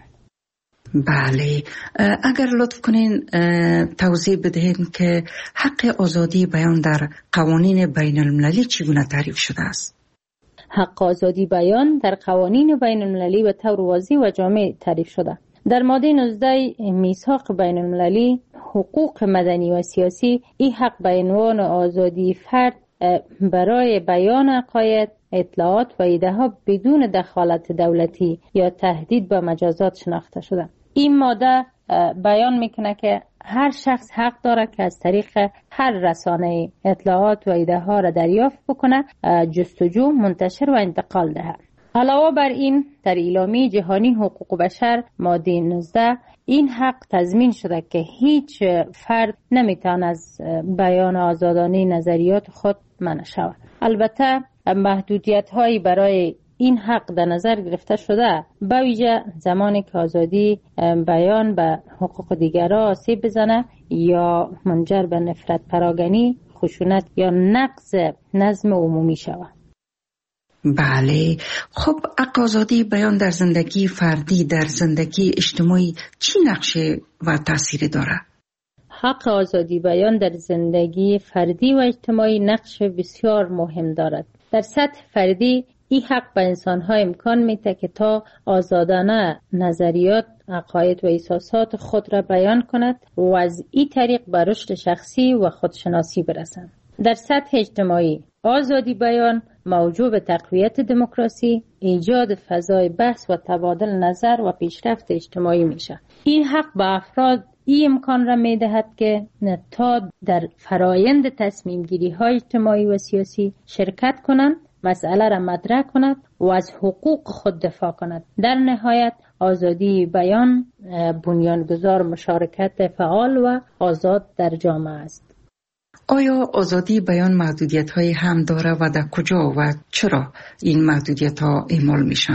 بله، اگر لطف کنین توضیح بدهید که حق آزادی بیان در قوانین بین المللی چگونه تعریف شده است؟ حق آزادی بیان در قوانین بین المللی به طور واضح و جامع تعریف شده. در ماده 19 میثاق بین المللی حقوق مدنی و سیاسی این حق به عنوان آزادی فرد برای بیان عقاید، اطلاعات و ایده ها بدون دخالت دولتی یا تهدید به مجازات شناخته شده. این ماده بیان میکنه که هر شخص حق داره که از طریق هر رسانه اطلاعات و ایده ها را دریافت بکنه، جستجو، منتشر و انتقال دهد. علاوه بر این، در اعلامیه جهانی حقوق بشر ماده 19 این حق تضمین شده که هیچ فرد نمیتواند از بیان آزادانه نظریات خود منع شود. البته محدودیت هایی برای این حق در نظر گرفته شده، به ویژه زمانی که آزادی بیان به حقوق دیگران آسیب بزنه یا منجر به نفرت پراگنی، خشونت یا نقض نظم عمومی شود. بله، خب حق آزادی بیان در زندگی فردی، در زندگی اجتماعی چی نقشه و تأثیری داره؟ حق آزادی بیان در زندگی فردی و اجتماعی نقش بسیار مهم دارد. در سطح فردی این حق به انسان‌ها امکان میده که تا آزادانه نظریات، عقاید و احساسات خود را بیان کند و از این طریق به رشد شخصی و خودشناسی برسند. در سطح اجتماعی آزادی بیان موجب به تقویت دموکراسی، ایجاد فضای بحث و تبادل نظر و پیشرفت اجتماعی میشه. این حق به افراد این امکان را میدهد که تا در فرایند تصمیم گیری های اجتماعی و سیاسی شرکت کنند مسئله را مطرح کند و از حقوق خود دفاع کند. در نهایت آزادی بیان بنیانگذار مشارکت فعال و آزاد در جامعه است. آیا آزادی بیان محدودیت‌هایی هم داره و در کجا و چرا این محدودیت‌ها اعمال میشن؟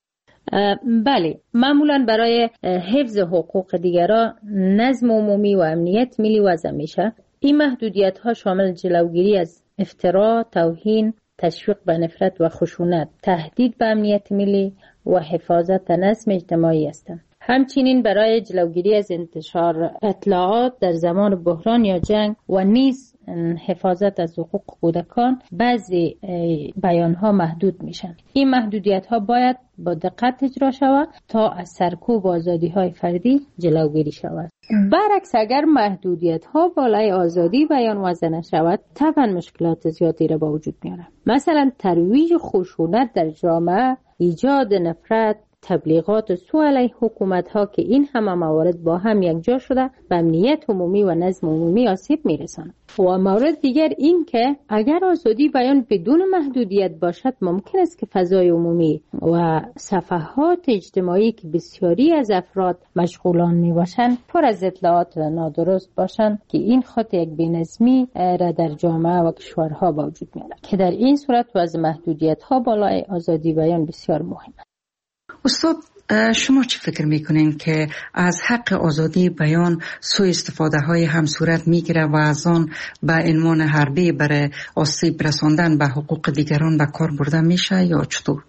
بله، معمولا برای حفظ حقوق دیگران، نظم عمومی و امنیت ملی وضع میشه. این محدودیت‌ها شامل جلوگیری از افترا، توهین، تشویق به نفرت و خشونت، تهدید به امنیت ملی و حفاظت نظم اجتماعی هستند. همچنین برای جلوگیری از انتشار اطلاعات در زمان بحران یا جنگ و نیز حفاظت از حقوق کودکان بعضی بیانها محدود میشن. این محدودیت ها باید با دقت اجرا شود تا از سرکوب آزادی های فردی جلوگیری شود. برعکس اگر محدودیت ها بالای آزادی بیان وضع نشود، طبعا مشکلات زیادی را با وجود میاره. مثلا ترویج خشونت در جامعه، ایجاد نفرت، تبلیغات سوء علیه حکومت ها که این همه موارد با هم یکجا شده به امنیت عمومی و نظم عمومی آسیب میرساند. و مورد دیگر این که اگر آزادی بیان بدون محدودیت باشد، ممکن است که فضای عمومی و صفحات اجتماعی که بسیاری از افراد مشغولان می باشند پر از اطلاعات نادرست باشند که این خود یک بی‌نظمی را در جامعه و کشورها با وجود میارد که در این صورت وضع محدودیت ها بالای آزادی بیان بسیار مهم است. استاد، شما چی فکر میکنین که از حق آزادی بیان سوء استفاده های هم صورت میگیره و از آن به عنوان حربه برای آسیب رساندن به حقوق دیگران به کار برده میشه یا چطور؟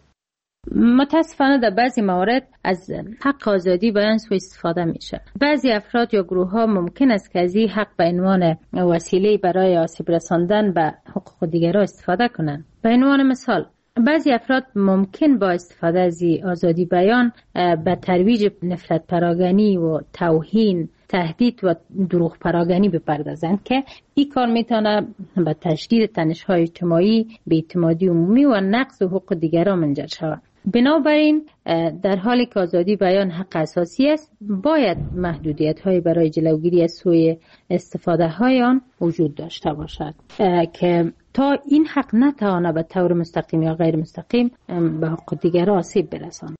متاسفانه در بعضی موارد از حق آزادی بیان سوء استفاده میشه. بعضی افراد یا گروه ها ممکن است که از این حق به عنوان وسیله برای آسیب رساندن به حقوق دیگران استفاده کنند. به عنوان مثال، بعضی افراد ممکن با استفاده از آزادی بیان به ترویج نفرت پراگنی و توهین، تهدید و دروغ پراگنی بپردازند که این کار میتونه به تشدید تنش‌های اجتماعی، بی‌اعتمادی عمومی و نقض حقوق دیگران منجر شود. بنابراین در حالی که آزادی بیان حق اساسی است، باید محدودیت‌های برای جلوگیری از سوء استفاده‌های آن وجود داشته باشد که تا این حق نتواند به طور مستقیم یا غیر مستقیم به حقوق دیگران آسیب برساند.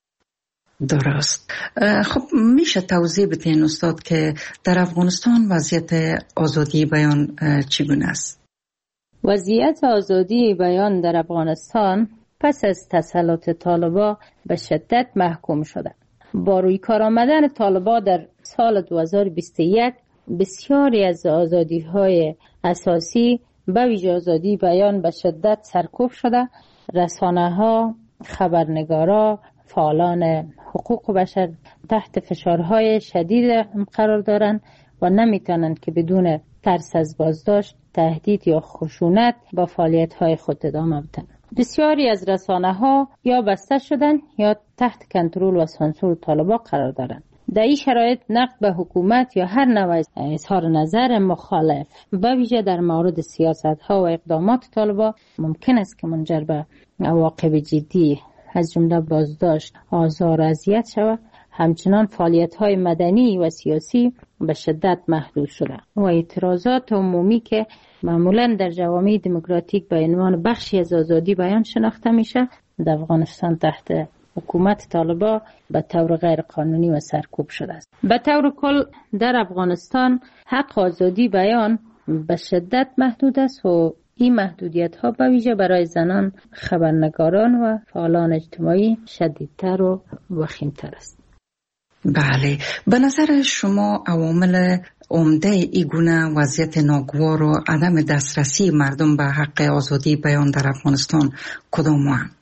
درست. خب میشه توضیح بدین استاد که در افغانستان وضعیت آزادی بیان چگونه است؟ وضعیت آزادی بیان در افغانستان پس از تسلط طالبان به شدت محکوم شده. با روی کار آمدن طالبان در سال 2021 بسیاری از آزادی‌های اساسی به ویژه آزادی بیان به شدت سرکوب شده. رسانه‌ها، خبرنگارا، فعالان حقوق بشر تحت فشارهای شدید قرار دارند و نمیتونند که بدون ترس از بازداشت، تهدید یا خشونت با فعالیت‌های خود ادامه بدن. بسیاری از رسانه‌ها یا بسته شدن یا تحت کنترل و سانسور طالبان قرار دارند. در این شرایط نقد به حکومت یا هر نوع اظهار نظر مخالف به ویژه در مورد سیاست‌ها و اقدامات طالبان ممکن است که منجر به عواقب جدی از جمله بازداشت، آزار و اذیت شود. همچنان فعالیت‌های مدنی و سیاسی به شدت محدود شده و اعتراضات عمومی که معمولاً در جوامع دموکراتیک به عنوان بخشی از آزادی بیان شناخته میشه، در افغانستان تحت حکومت طالبان به طور غیر قانونی و سرکوب شده است. به طور کل در افغانستان حق آزادی بیان به شدت محدود است و این محدودیت ها به ویژه برای زنان، خبرنگاران و فعالان اجتماعی شدیدتر و وخیمتر است. بله، به نظر شما عوامل عمده ای گونه وضعیت ناگوار و عدم دسترسی مردم به حق آزادی بیان در افغانستان کدام‌اند؟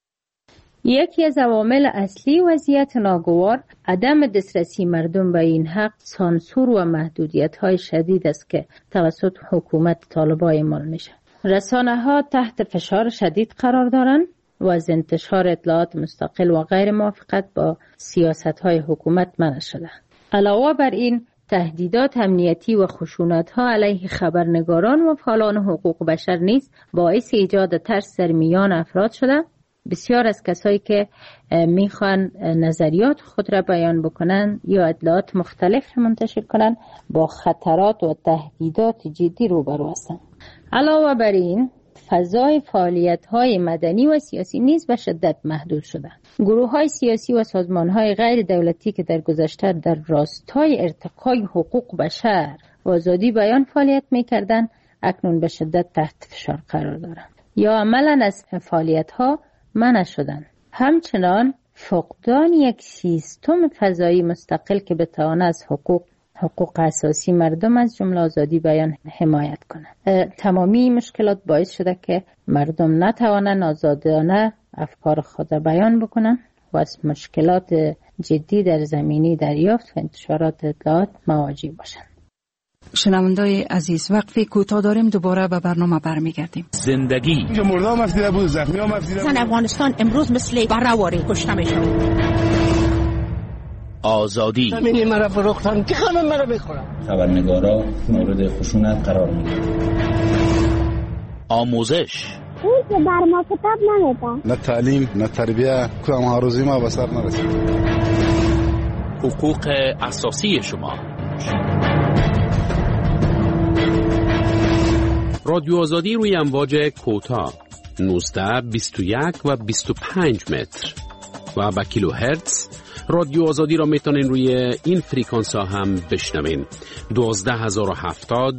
یکی از عوامل اصلی وضعیت ناگوار عدم دسترسی مردم به این حق سانسور و محدودیت‌های شدید است که توسط حکومت طالبان اعمال میشه. رسانه‌ها تحت فشار شدید قرار دارند و از انتشار اطلاعات مستقل و غیر موافقت با سیاست‌های حکومت منع شده. علاوه بر این تهدیدات امنیتی و خشونت‌ها علیه خبرنگاران و فعالان حقوق بشر نیز باعث ایجاد ترس در میان افراد شده. بسیار از کسایی که میخوان نظریات خود را بیان بکنن یا اطلاعات مختلف منتشر کنن با خطرات و تهدیدات جدی روبرو هستند. علاوه بر این فضای فعالیت‌های مدنی و سیاسی نیز به شدت محدود شدند. گروه‌های سیاسی و سازمان‌های غیر دولتی که در گذشته در راستای ارتقای حقوق بشر و آزادی بیان فعالیت می‌کردند، اکنون به شدت تحت فشار قرار دارند یا عملاً از فعالیت‌ها منع شدند. همچنان فقدان یک سیستم فضایی مستقل که بتواند از حقوق اساسی مردم از جمله آزادی بیان حمایت کنند. تمامی مشکلات باعث شده که مردم نتوانند آزادانه افکار خود را بیان بکنند و از مشکلات جدی در زمینه دریافت و انتشارات اطلاعات مواجه باشند. شنوندای عزیز، وقفی کوتاه داریم، دوباره به برنامه برمیگردیم. زندگی مردم افزیده بود، زخمی هم افزیده بود. افغانستان امروز مثل برهواری کشته میشه. آزادی همینی مرا فروختن که همه مرا بخورن. خبرنگارا مورد خشونت قرار میگیرن. آموزش اون که بر ما کتاب نمیده. نه تعلیم نه تربیه، کدام هاروزی ما به سر نرسید. حقوق اساسی شما. رادیو آزادی روی امواج کوتاه 19 21 و 25 متر و با کیلو هرتز. رادیو آزادی را میتونین روی این فریکانس ها هم بشنوین. 12070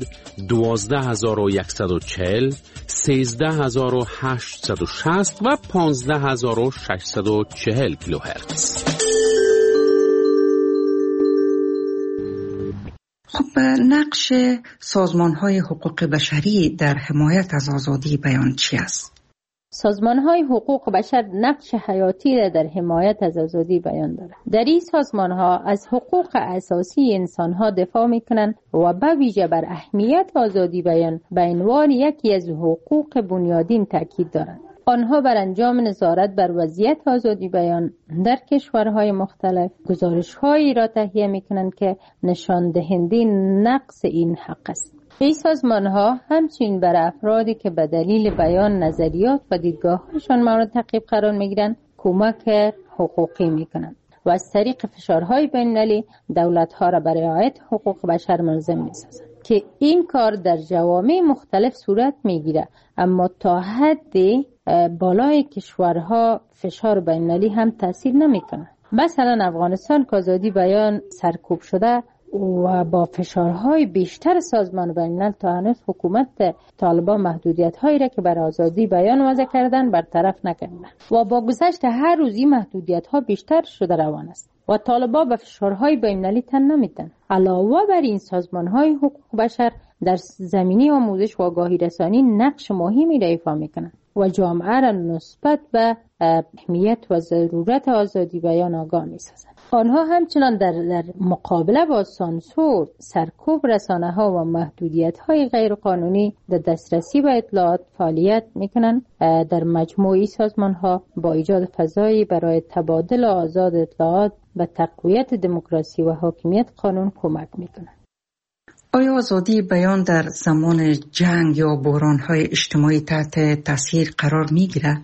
12140 13860 و 15640 کیلو هرتز. خب نقش سازمان‌های حقوق بشری در حمایت از آزادی بیان چی است؟ سازمان‌های حقوق بشر نقش حیاتی را در حمایت از آزادی بیان دارند. در این سازمان‌ها از حقوق اساسی انسان‌ها دفاع می‌کنند و به ویژه بر اهمیت آزادی بیان به عنوان یکی از حقوق بنیادین تاکید دارند. آنها بر انجام نظارت بر وضعیت آزادی بیان در کشورهای مختلف گزارش‌هایی را تهیه می‌کنند که نشان دهنده نقص این حق است. این سازمان‌ها همچنین بر افرادی که به دلیل بیان نظریات و دیدگاه‌هایشان مورد تعقیب قرار می‌گیرند کمک حقوقی می‌کنند و از طریق فشارهای بین‌المللی دولت‌ها را برای رعایت حقوق بشر ملزم می‌سازند که این کار در جوامع مختلف صورت می‌گیرد، اما تا حدی بالای کشورها فشار بین‌المللی هم تأثیر نمی‌کند. مثلا افغانستان که آزادی بیان سرکوب شده و با فشارهای بیشتر سازمان بین‌الملل تا هنوز حکومت طالبان محدودیت‌هایی را که بر آزادی بیان وضع کردن برطرف نکردند و با گذشت هر روز این محدودیت‌ها بیشتر شده روان است و طالبان به فشارهای بین‌المللی تن نمی‌دهند. علاوه بر این سازمان‌های حقوق بشر در زمینه آموزش و آگاهی رسانی نقش مهمی را ایفا می‌کنند و جامعه را نسبت به اهمیت و ضرورت آزادی بیان آگاه می‌سازند. آنها همچنان در مقابله با سانسور، سرکوب رسانه‌ها و محدودیت‌های غیرقانونی در دسترسی به اطلاعات فعالیت می‌کنند. در مجموعی سازمان‌ها با ایجاد فضایی برای تبادل آزاد اطلاعات به تقویت دموکراسی و حاکمیت قانون کمک می‌کنند. آیا آزادی بیان در زمان جنگ یا بحران‌های اجتماعی تحت تاثیر قرار می‌گیرد؟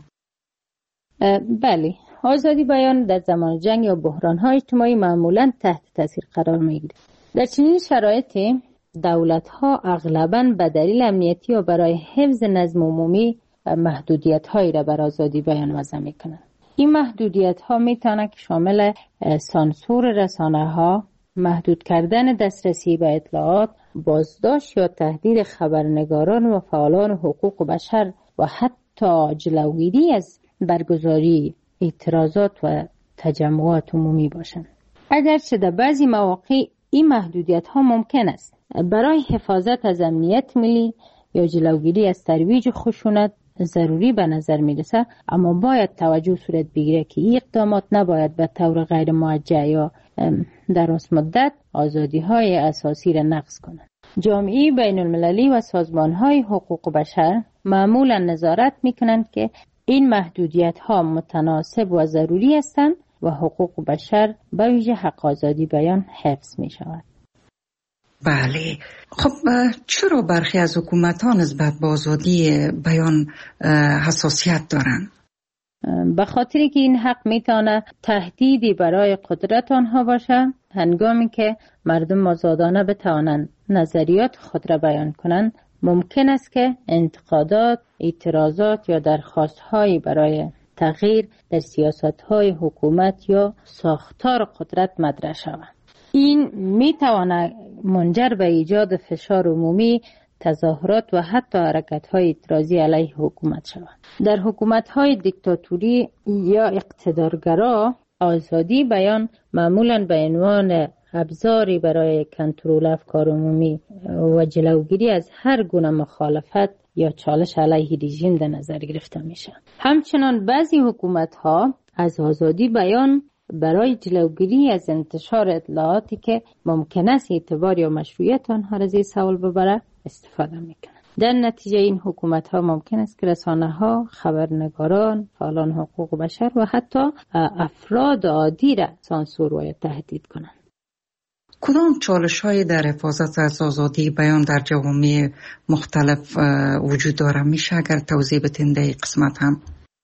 بله، آزادی بیان در زمان جنگ یا بحران‌های اجتماعی معمولاً تحت تاثیر قرار می‌گیرد. در چنین شرایطی دولت‌ها اغلباً به دلیل امنیتی و برای حفظ نظم عمومی محدودیت‌هایی را بر آزادی بیان وضع می‌کنند. این محدودیت‌ها می‌تواند که شامل سانسور رسانه‌ها، محدود کردن دسترسی به اطلاعات، بازداشت یا تهدید خبرنگاران و فعالان حقوق بشر و حتی جلوگیری از برگزاری اعتراضات و تجمعات عمومی باشند. اگرچه در بعضی مواقع این محدودیت‌ها ممکن است برای حفاظت از امنیت ملی یا جلوگیری از ترویج خشونت ضروری به نظر می‌رسد، اما باید توجه صورت بگیرد که این اقدامات نباید به طور غیر موجه یا دراز مدت آزادی‌های اساسی را نقض کنند. جامعه بین‌المللی و سازمان‌های حقوق بشر معمولاً نظارت می‌کنند که این محدودیت‌ها متناسب و ضروری هستند و حقوق بشر به ویژه حق آزادی بیان حفظ می‌شود. بله، خب چرا برخی از حکومت‌ها نسبت به آزادی بیان حساسیت دارند؟ به خاطری که این حق میتونه تهدیدی برای قدرت آنها باشه، هنگامی که مردم آزادانه بتوانند نظریات خود را بیان کنند ممکن است که انتقادات، اعتراضات یا درخواست‌هایی برای تغییر در سیاست‌های حکومت یا ساختار قدرت مطرح شود. این می‌تواند منجر به ایجاد فشار عمومی، تظاهرات و حتی حرکت‌های اعتراضی علیه حکومت شود. در حکومت‌های دیکتاتوری یا اقتدارگرا، آزادی بیان معمولاً به عنوان ابزاری برای کنترل افکار عمومی و جلوگیری از هر گونه مخالفت یا چالش علیه رژیم در نظر گرفته میشه. همچنان بعضی حکومت‌ها از آزادی بیان برای جلوگیری از انتشار اطلاعاتی که ممکن است اعتبار یا مشروعیت آنها را زیر سوال ببره استفاده میکنند. در نتیجه این حکومت‌ها ممکن است که رسانه‌ها، خبرنگاران، فعالان حقوق بشر و حتی افراد عادی را سانسور و تهدید کنند. کدام چالش‌های در حفاظت از آزادی بیان در جوامع مختلف وجود داره؟ میشه اگر توضیح بدین در این قسمت هم؟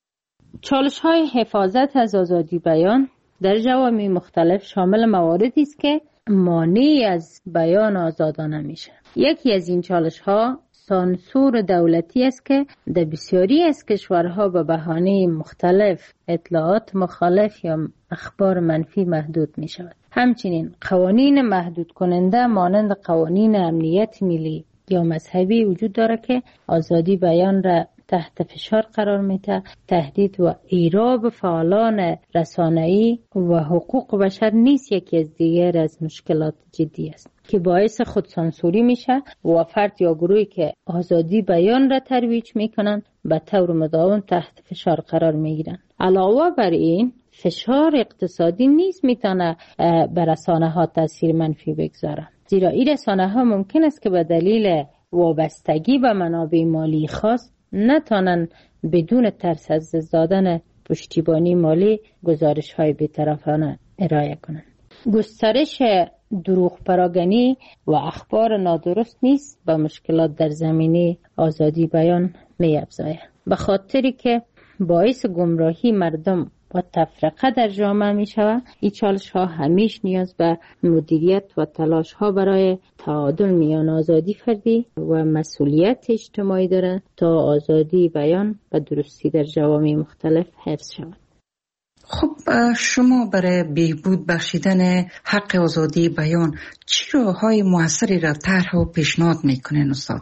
چالش‌های حفاظت از آزادی بیان در جوامع مختلف شامل مواردی است که مانع از بیان آزادانه میشه. یکی از این چالش‌ها سانسور دولتی است که در بسیاری از کشورها به بهانه مختلف اطلاعات مخالف یا اخبار منفی محدود می شود. همچنین قوانین محدود کننده مانند قوانین امنیت ملی یا مذهبی وجود داره که آزادی بیان را تحت فشار قرار میده. تهدید و ایراب فعالان رسانه‌ای و حقوق بشر نیست یکی از دیگر از مشکلات جدی است که باعث خودسانسوری میشه و فرد یا گروهی که آزادی بیان را ترویج میکنن به طور مداوم تحت فشار قرار میگیرن. علاوه بر این فشار اقتصادی نیز میتونه بر رسانه ها تاثیر منفی بگذاره، زیرا این رسانه ها ممکن است که به دلیل وابستگی به منابع مالی خاص نتونن بدون ترس از دادن پشتیبانی مالی گزارش های بی‌طرفانه ارائه کنند. گسترش دروغ پراگنی و اخبار نادرست نیست به مشکلات در زمینه آزادی بیان می افزاید، به خاطری که باعث گمراهی مردم و تفرقه در جامعه می شود. این چالش ها همیش نیاز به مدیریت و تلاش ها برای تعادل میان آزادی فردی و مسئولیت اجتماعی دارند تا آزادی بیان و درستی در جوامع مختلف حفظ شود. خب شما برای بهبود بخشیدن حق آزادی بیان چه راه‌های موثری را طرح و پیشنهاد میکنین استاد؟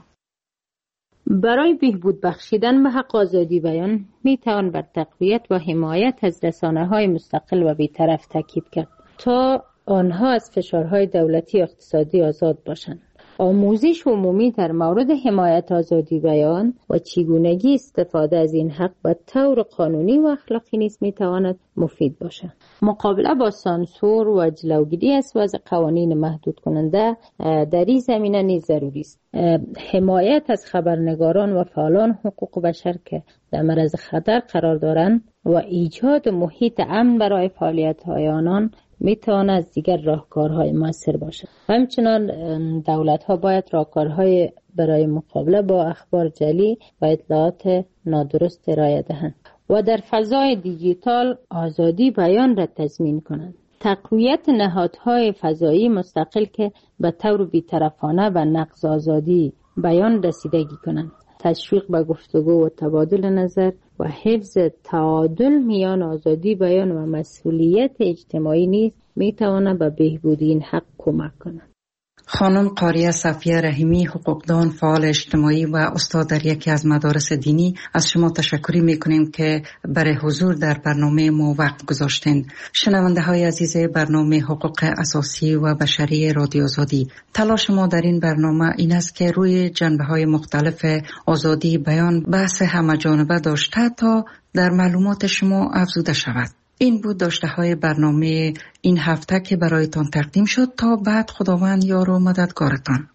برای بهبود بخشیدن به حق آزادی بیان می توان بر تقویت و حمایت از رسانه‌های مستقل و بی‌طرف تاکید کرد تا آنها از فشارهای دولتی و اقتصادی آزاد باشند. آموزش عمومی در مورد حمایت آزادی بیان و چگونگی استفاده از این حق به طور قانونی و اخلاقی نیز می تواند مفید باشد. مقابله با سانسور و جلوگیری از وضع قوانین محدود کننده در این زمینه نیز ضروری است. حمایت از خبرنگاران و فعالان حقوق بشر که در معرض خطر قرار دارند و ایجاد محیط امن برای فعالیت‌های آنان میتواند از دیگر راهکارهای موثر باشد. همچنان دولت‌ها باید راهکارهای برای مقابله با اخبار جعلی و اطلاعات نادرست ارائه دهند و در فضای دیجیتال آزادی بیان را تضمین کنند. تقویت نهادهای فضایی مستقل که به طور بی‌طرفانه و نقض آزادی بیان رسیدگی کنند. تشویق به گفتگو و تبادل نظر و حفظ تعادل میان آزادی بیان و مسئولیت اجتماعی نیز میتواند به بهبود این حق کمک کند. خانم قاریه صفیه رحیمی، حقوقدان، فعال اجتماعی و استاد در یکی از مدارس دینی، از شما تشکر میکنیم که برای حضور در برنامه ما وقت گذاشتین. شنونده های عزیز برنامه حقوق اساسی و بشری رادیو آزادی، تلاش ما در این برنامه این است که روی جنبه های مختلف آزادی بیان بحث همه‌جانبه داشته تا در معلومات شما افزوده شود. این بود داشته های برنامه این هفته که برایتان تقدیم شد. تا بعد خداوند یار و مددگارتان.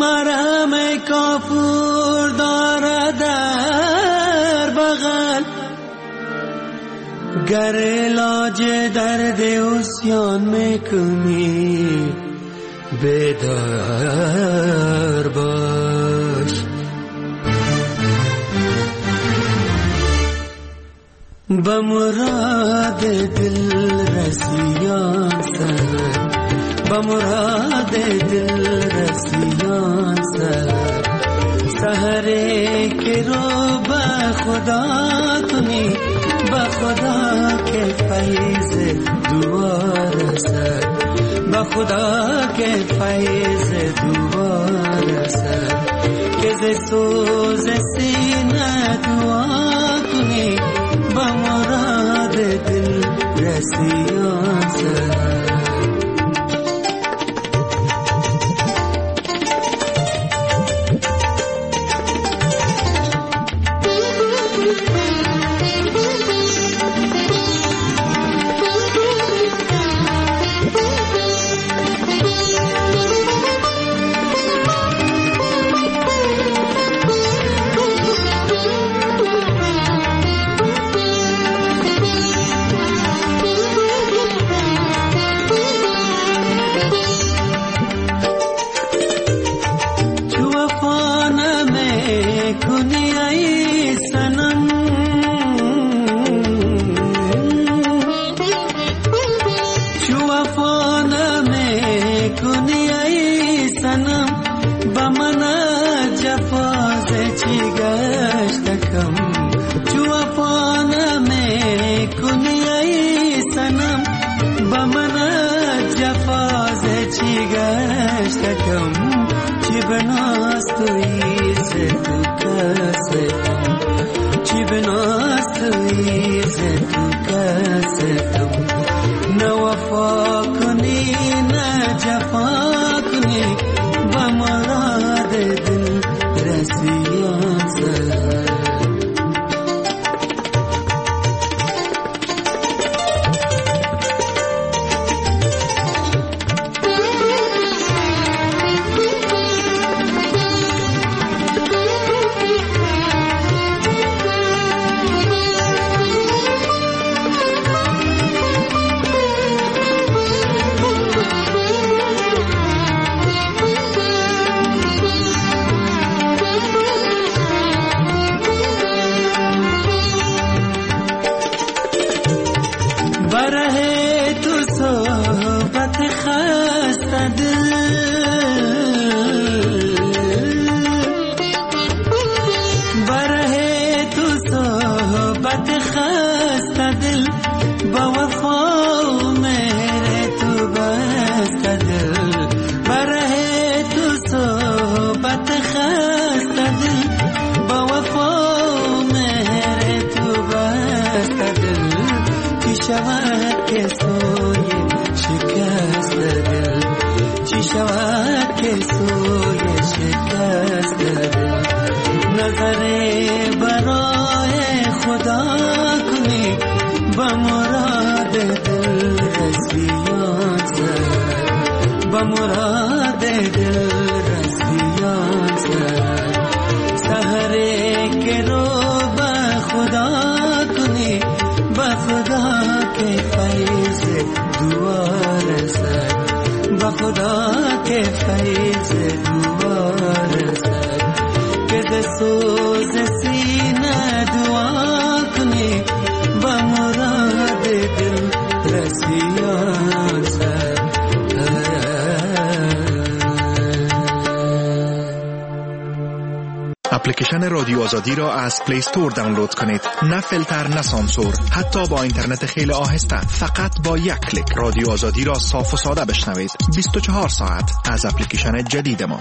محرم کافور دارد در بغل، گر علاج درد عصیان میکنی بیدار باش. به مراد دل رسیان سر، به مراد دل رسیان سر، سحری که رو به خدا کنی، به خدا که فیض دوباره سر، به خدا که فیض دوباره سر، که ز سوز سینه دعا کنی، به مراد دل رسیان سر. اپلیکیشن رادیو آزادی را از پلی استور دانلود کنید. نه فیلتر نه سانسور، حتی با اینترنت خیلی آهسته. فقط با یک کلیک رادیو آزادی را صاف و ساده بشنوید. 24 ساعت از اپلیکیشن جدید ما.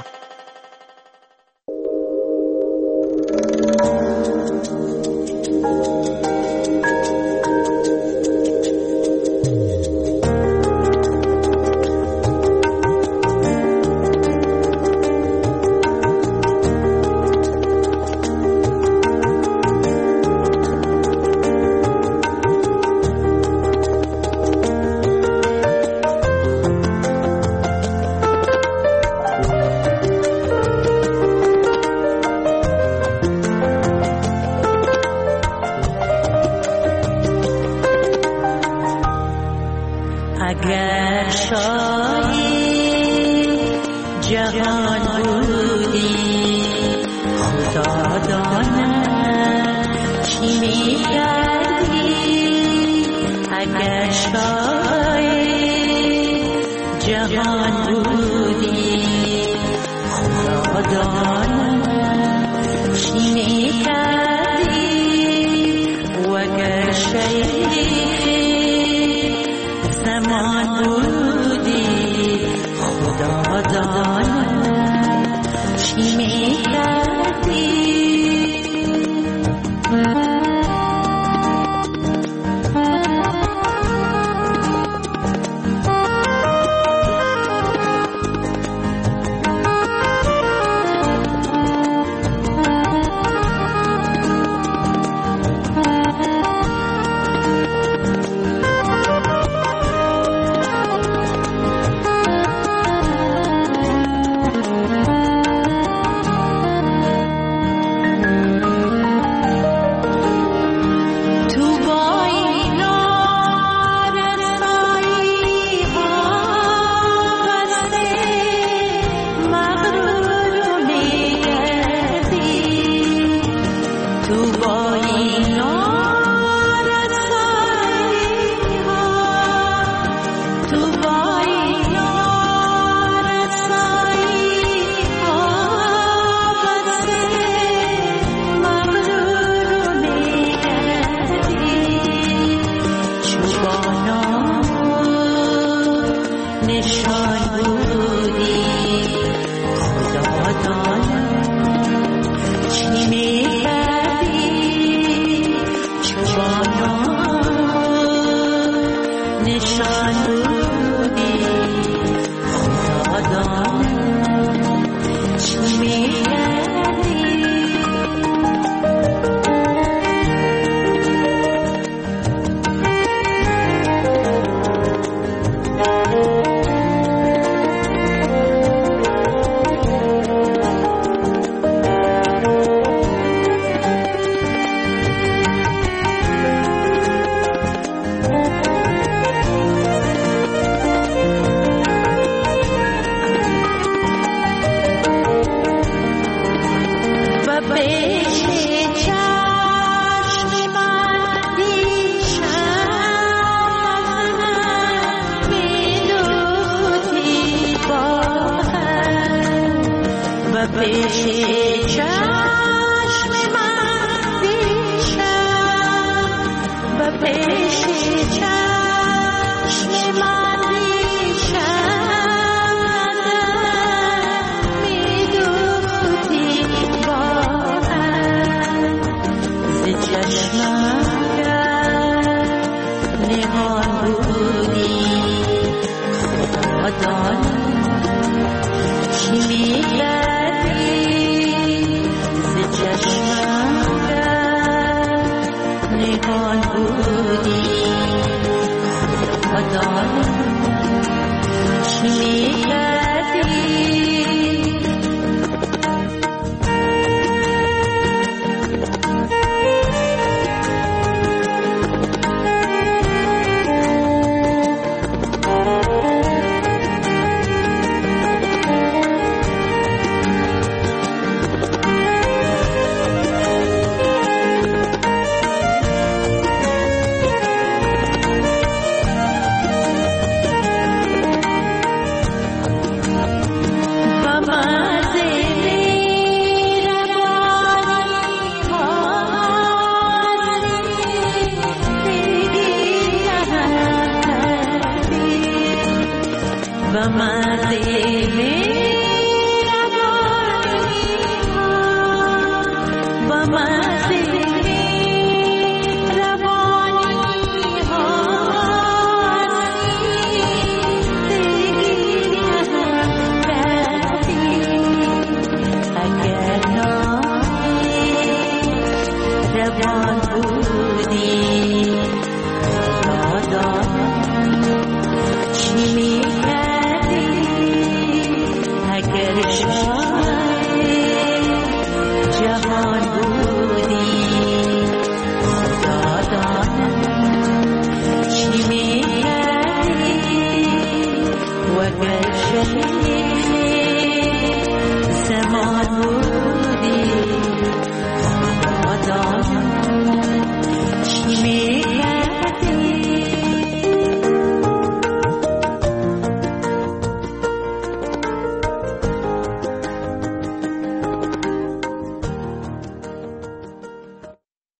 اگر شاید جهان بودی خدا داند چی می‌کردی اگر شاید جهان بودی خدا داند چی می‌کردی وگر شاید زمان بودی خدا داند چی می‌کردی. شهید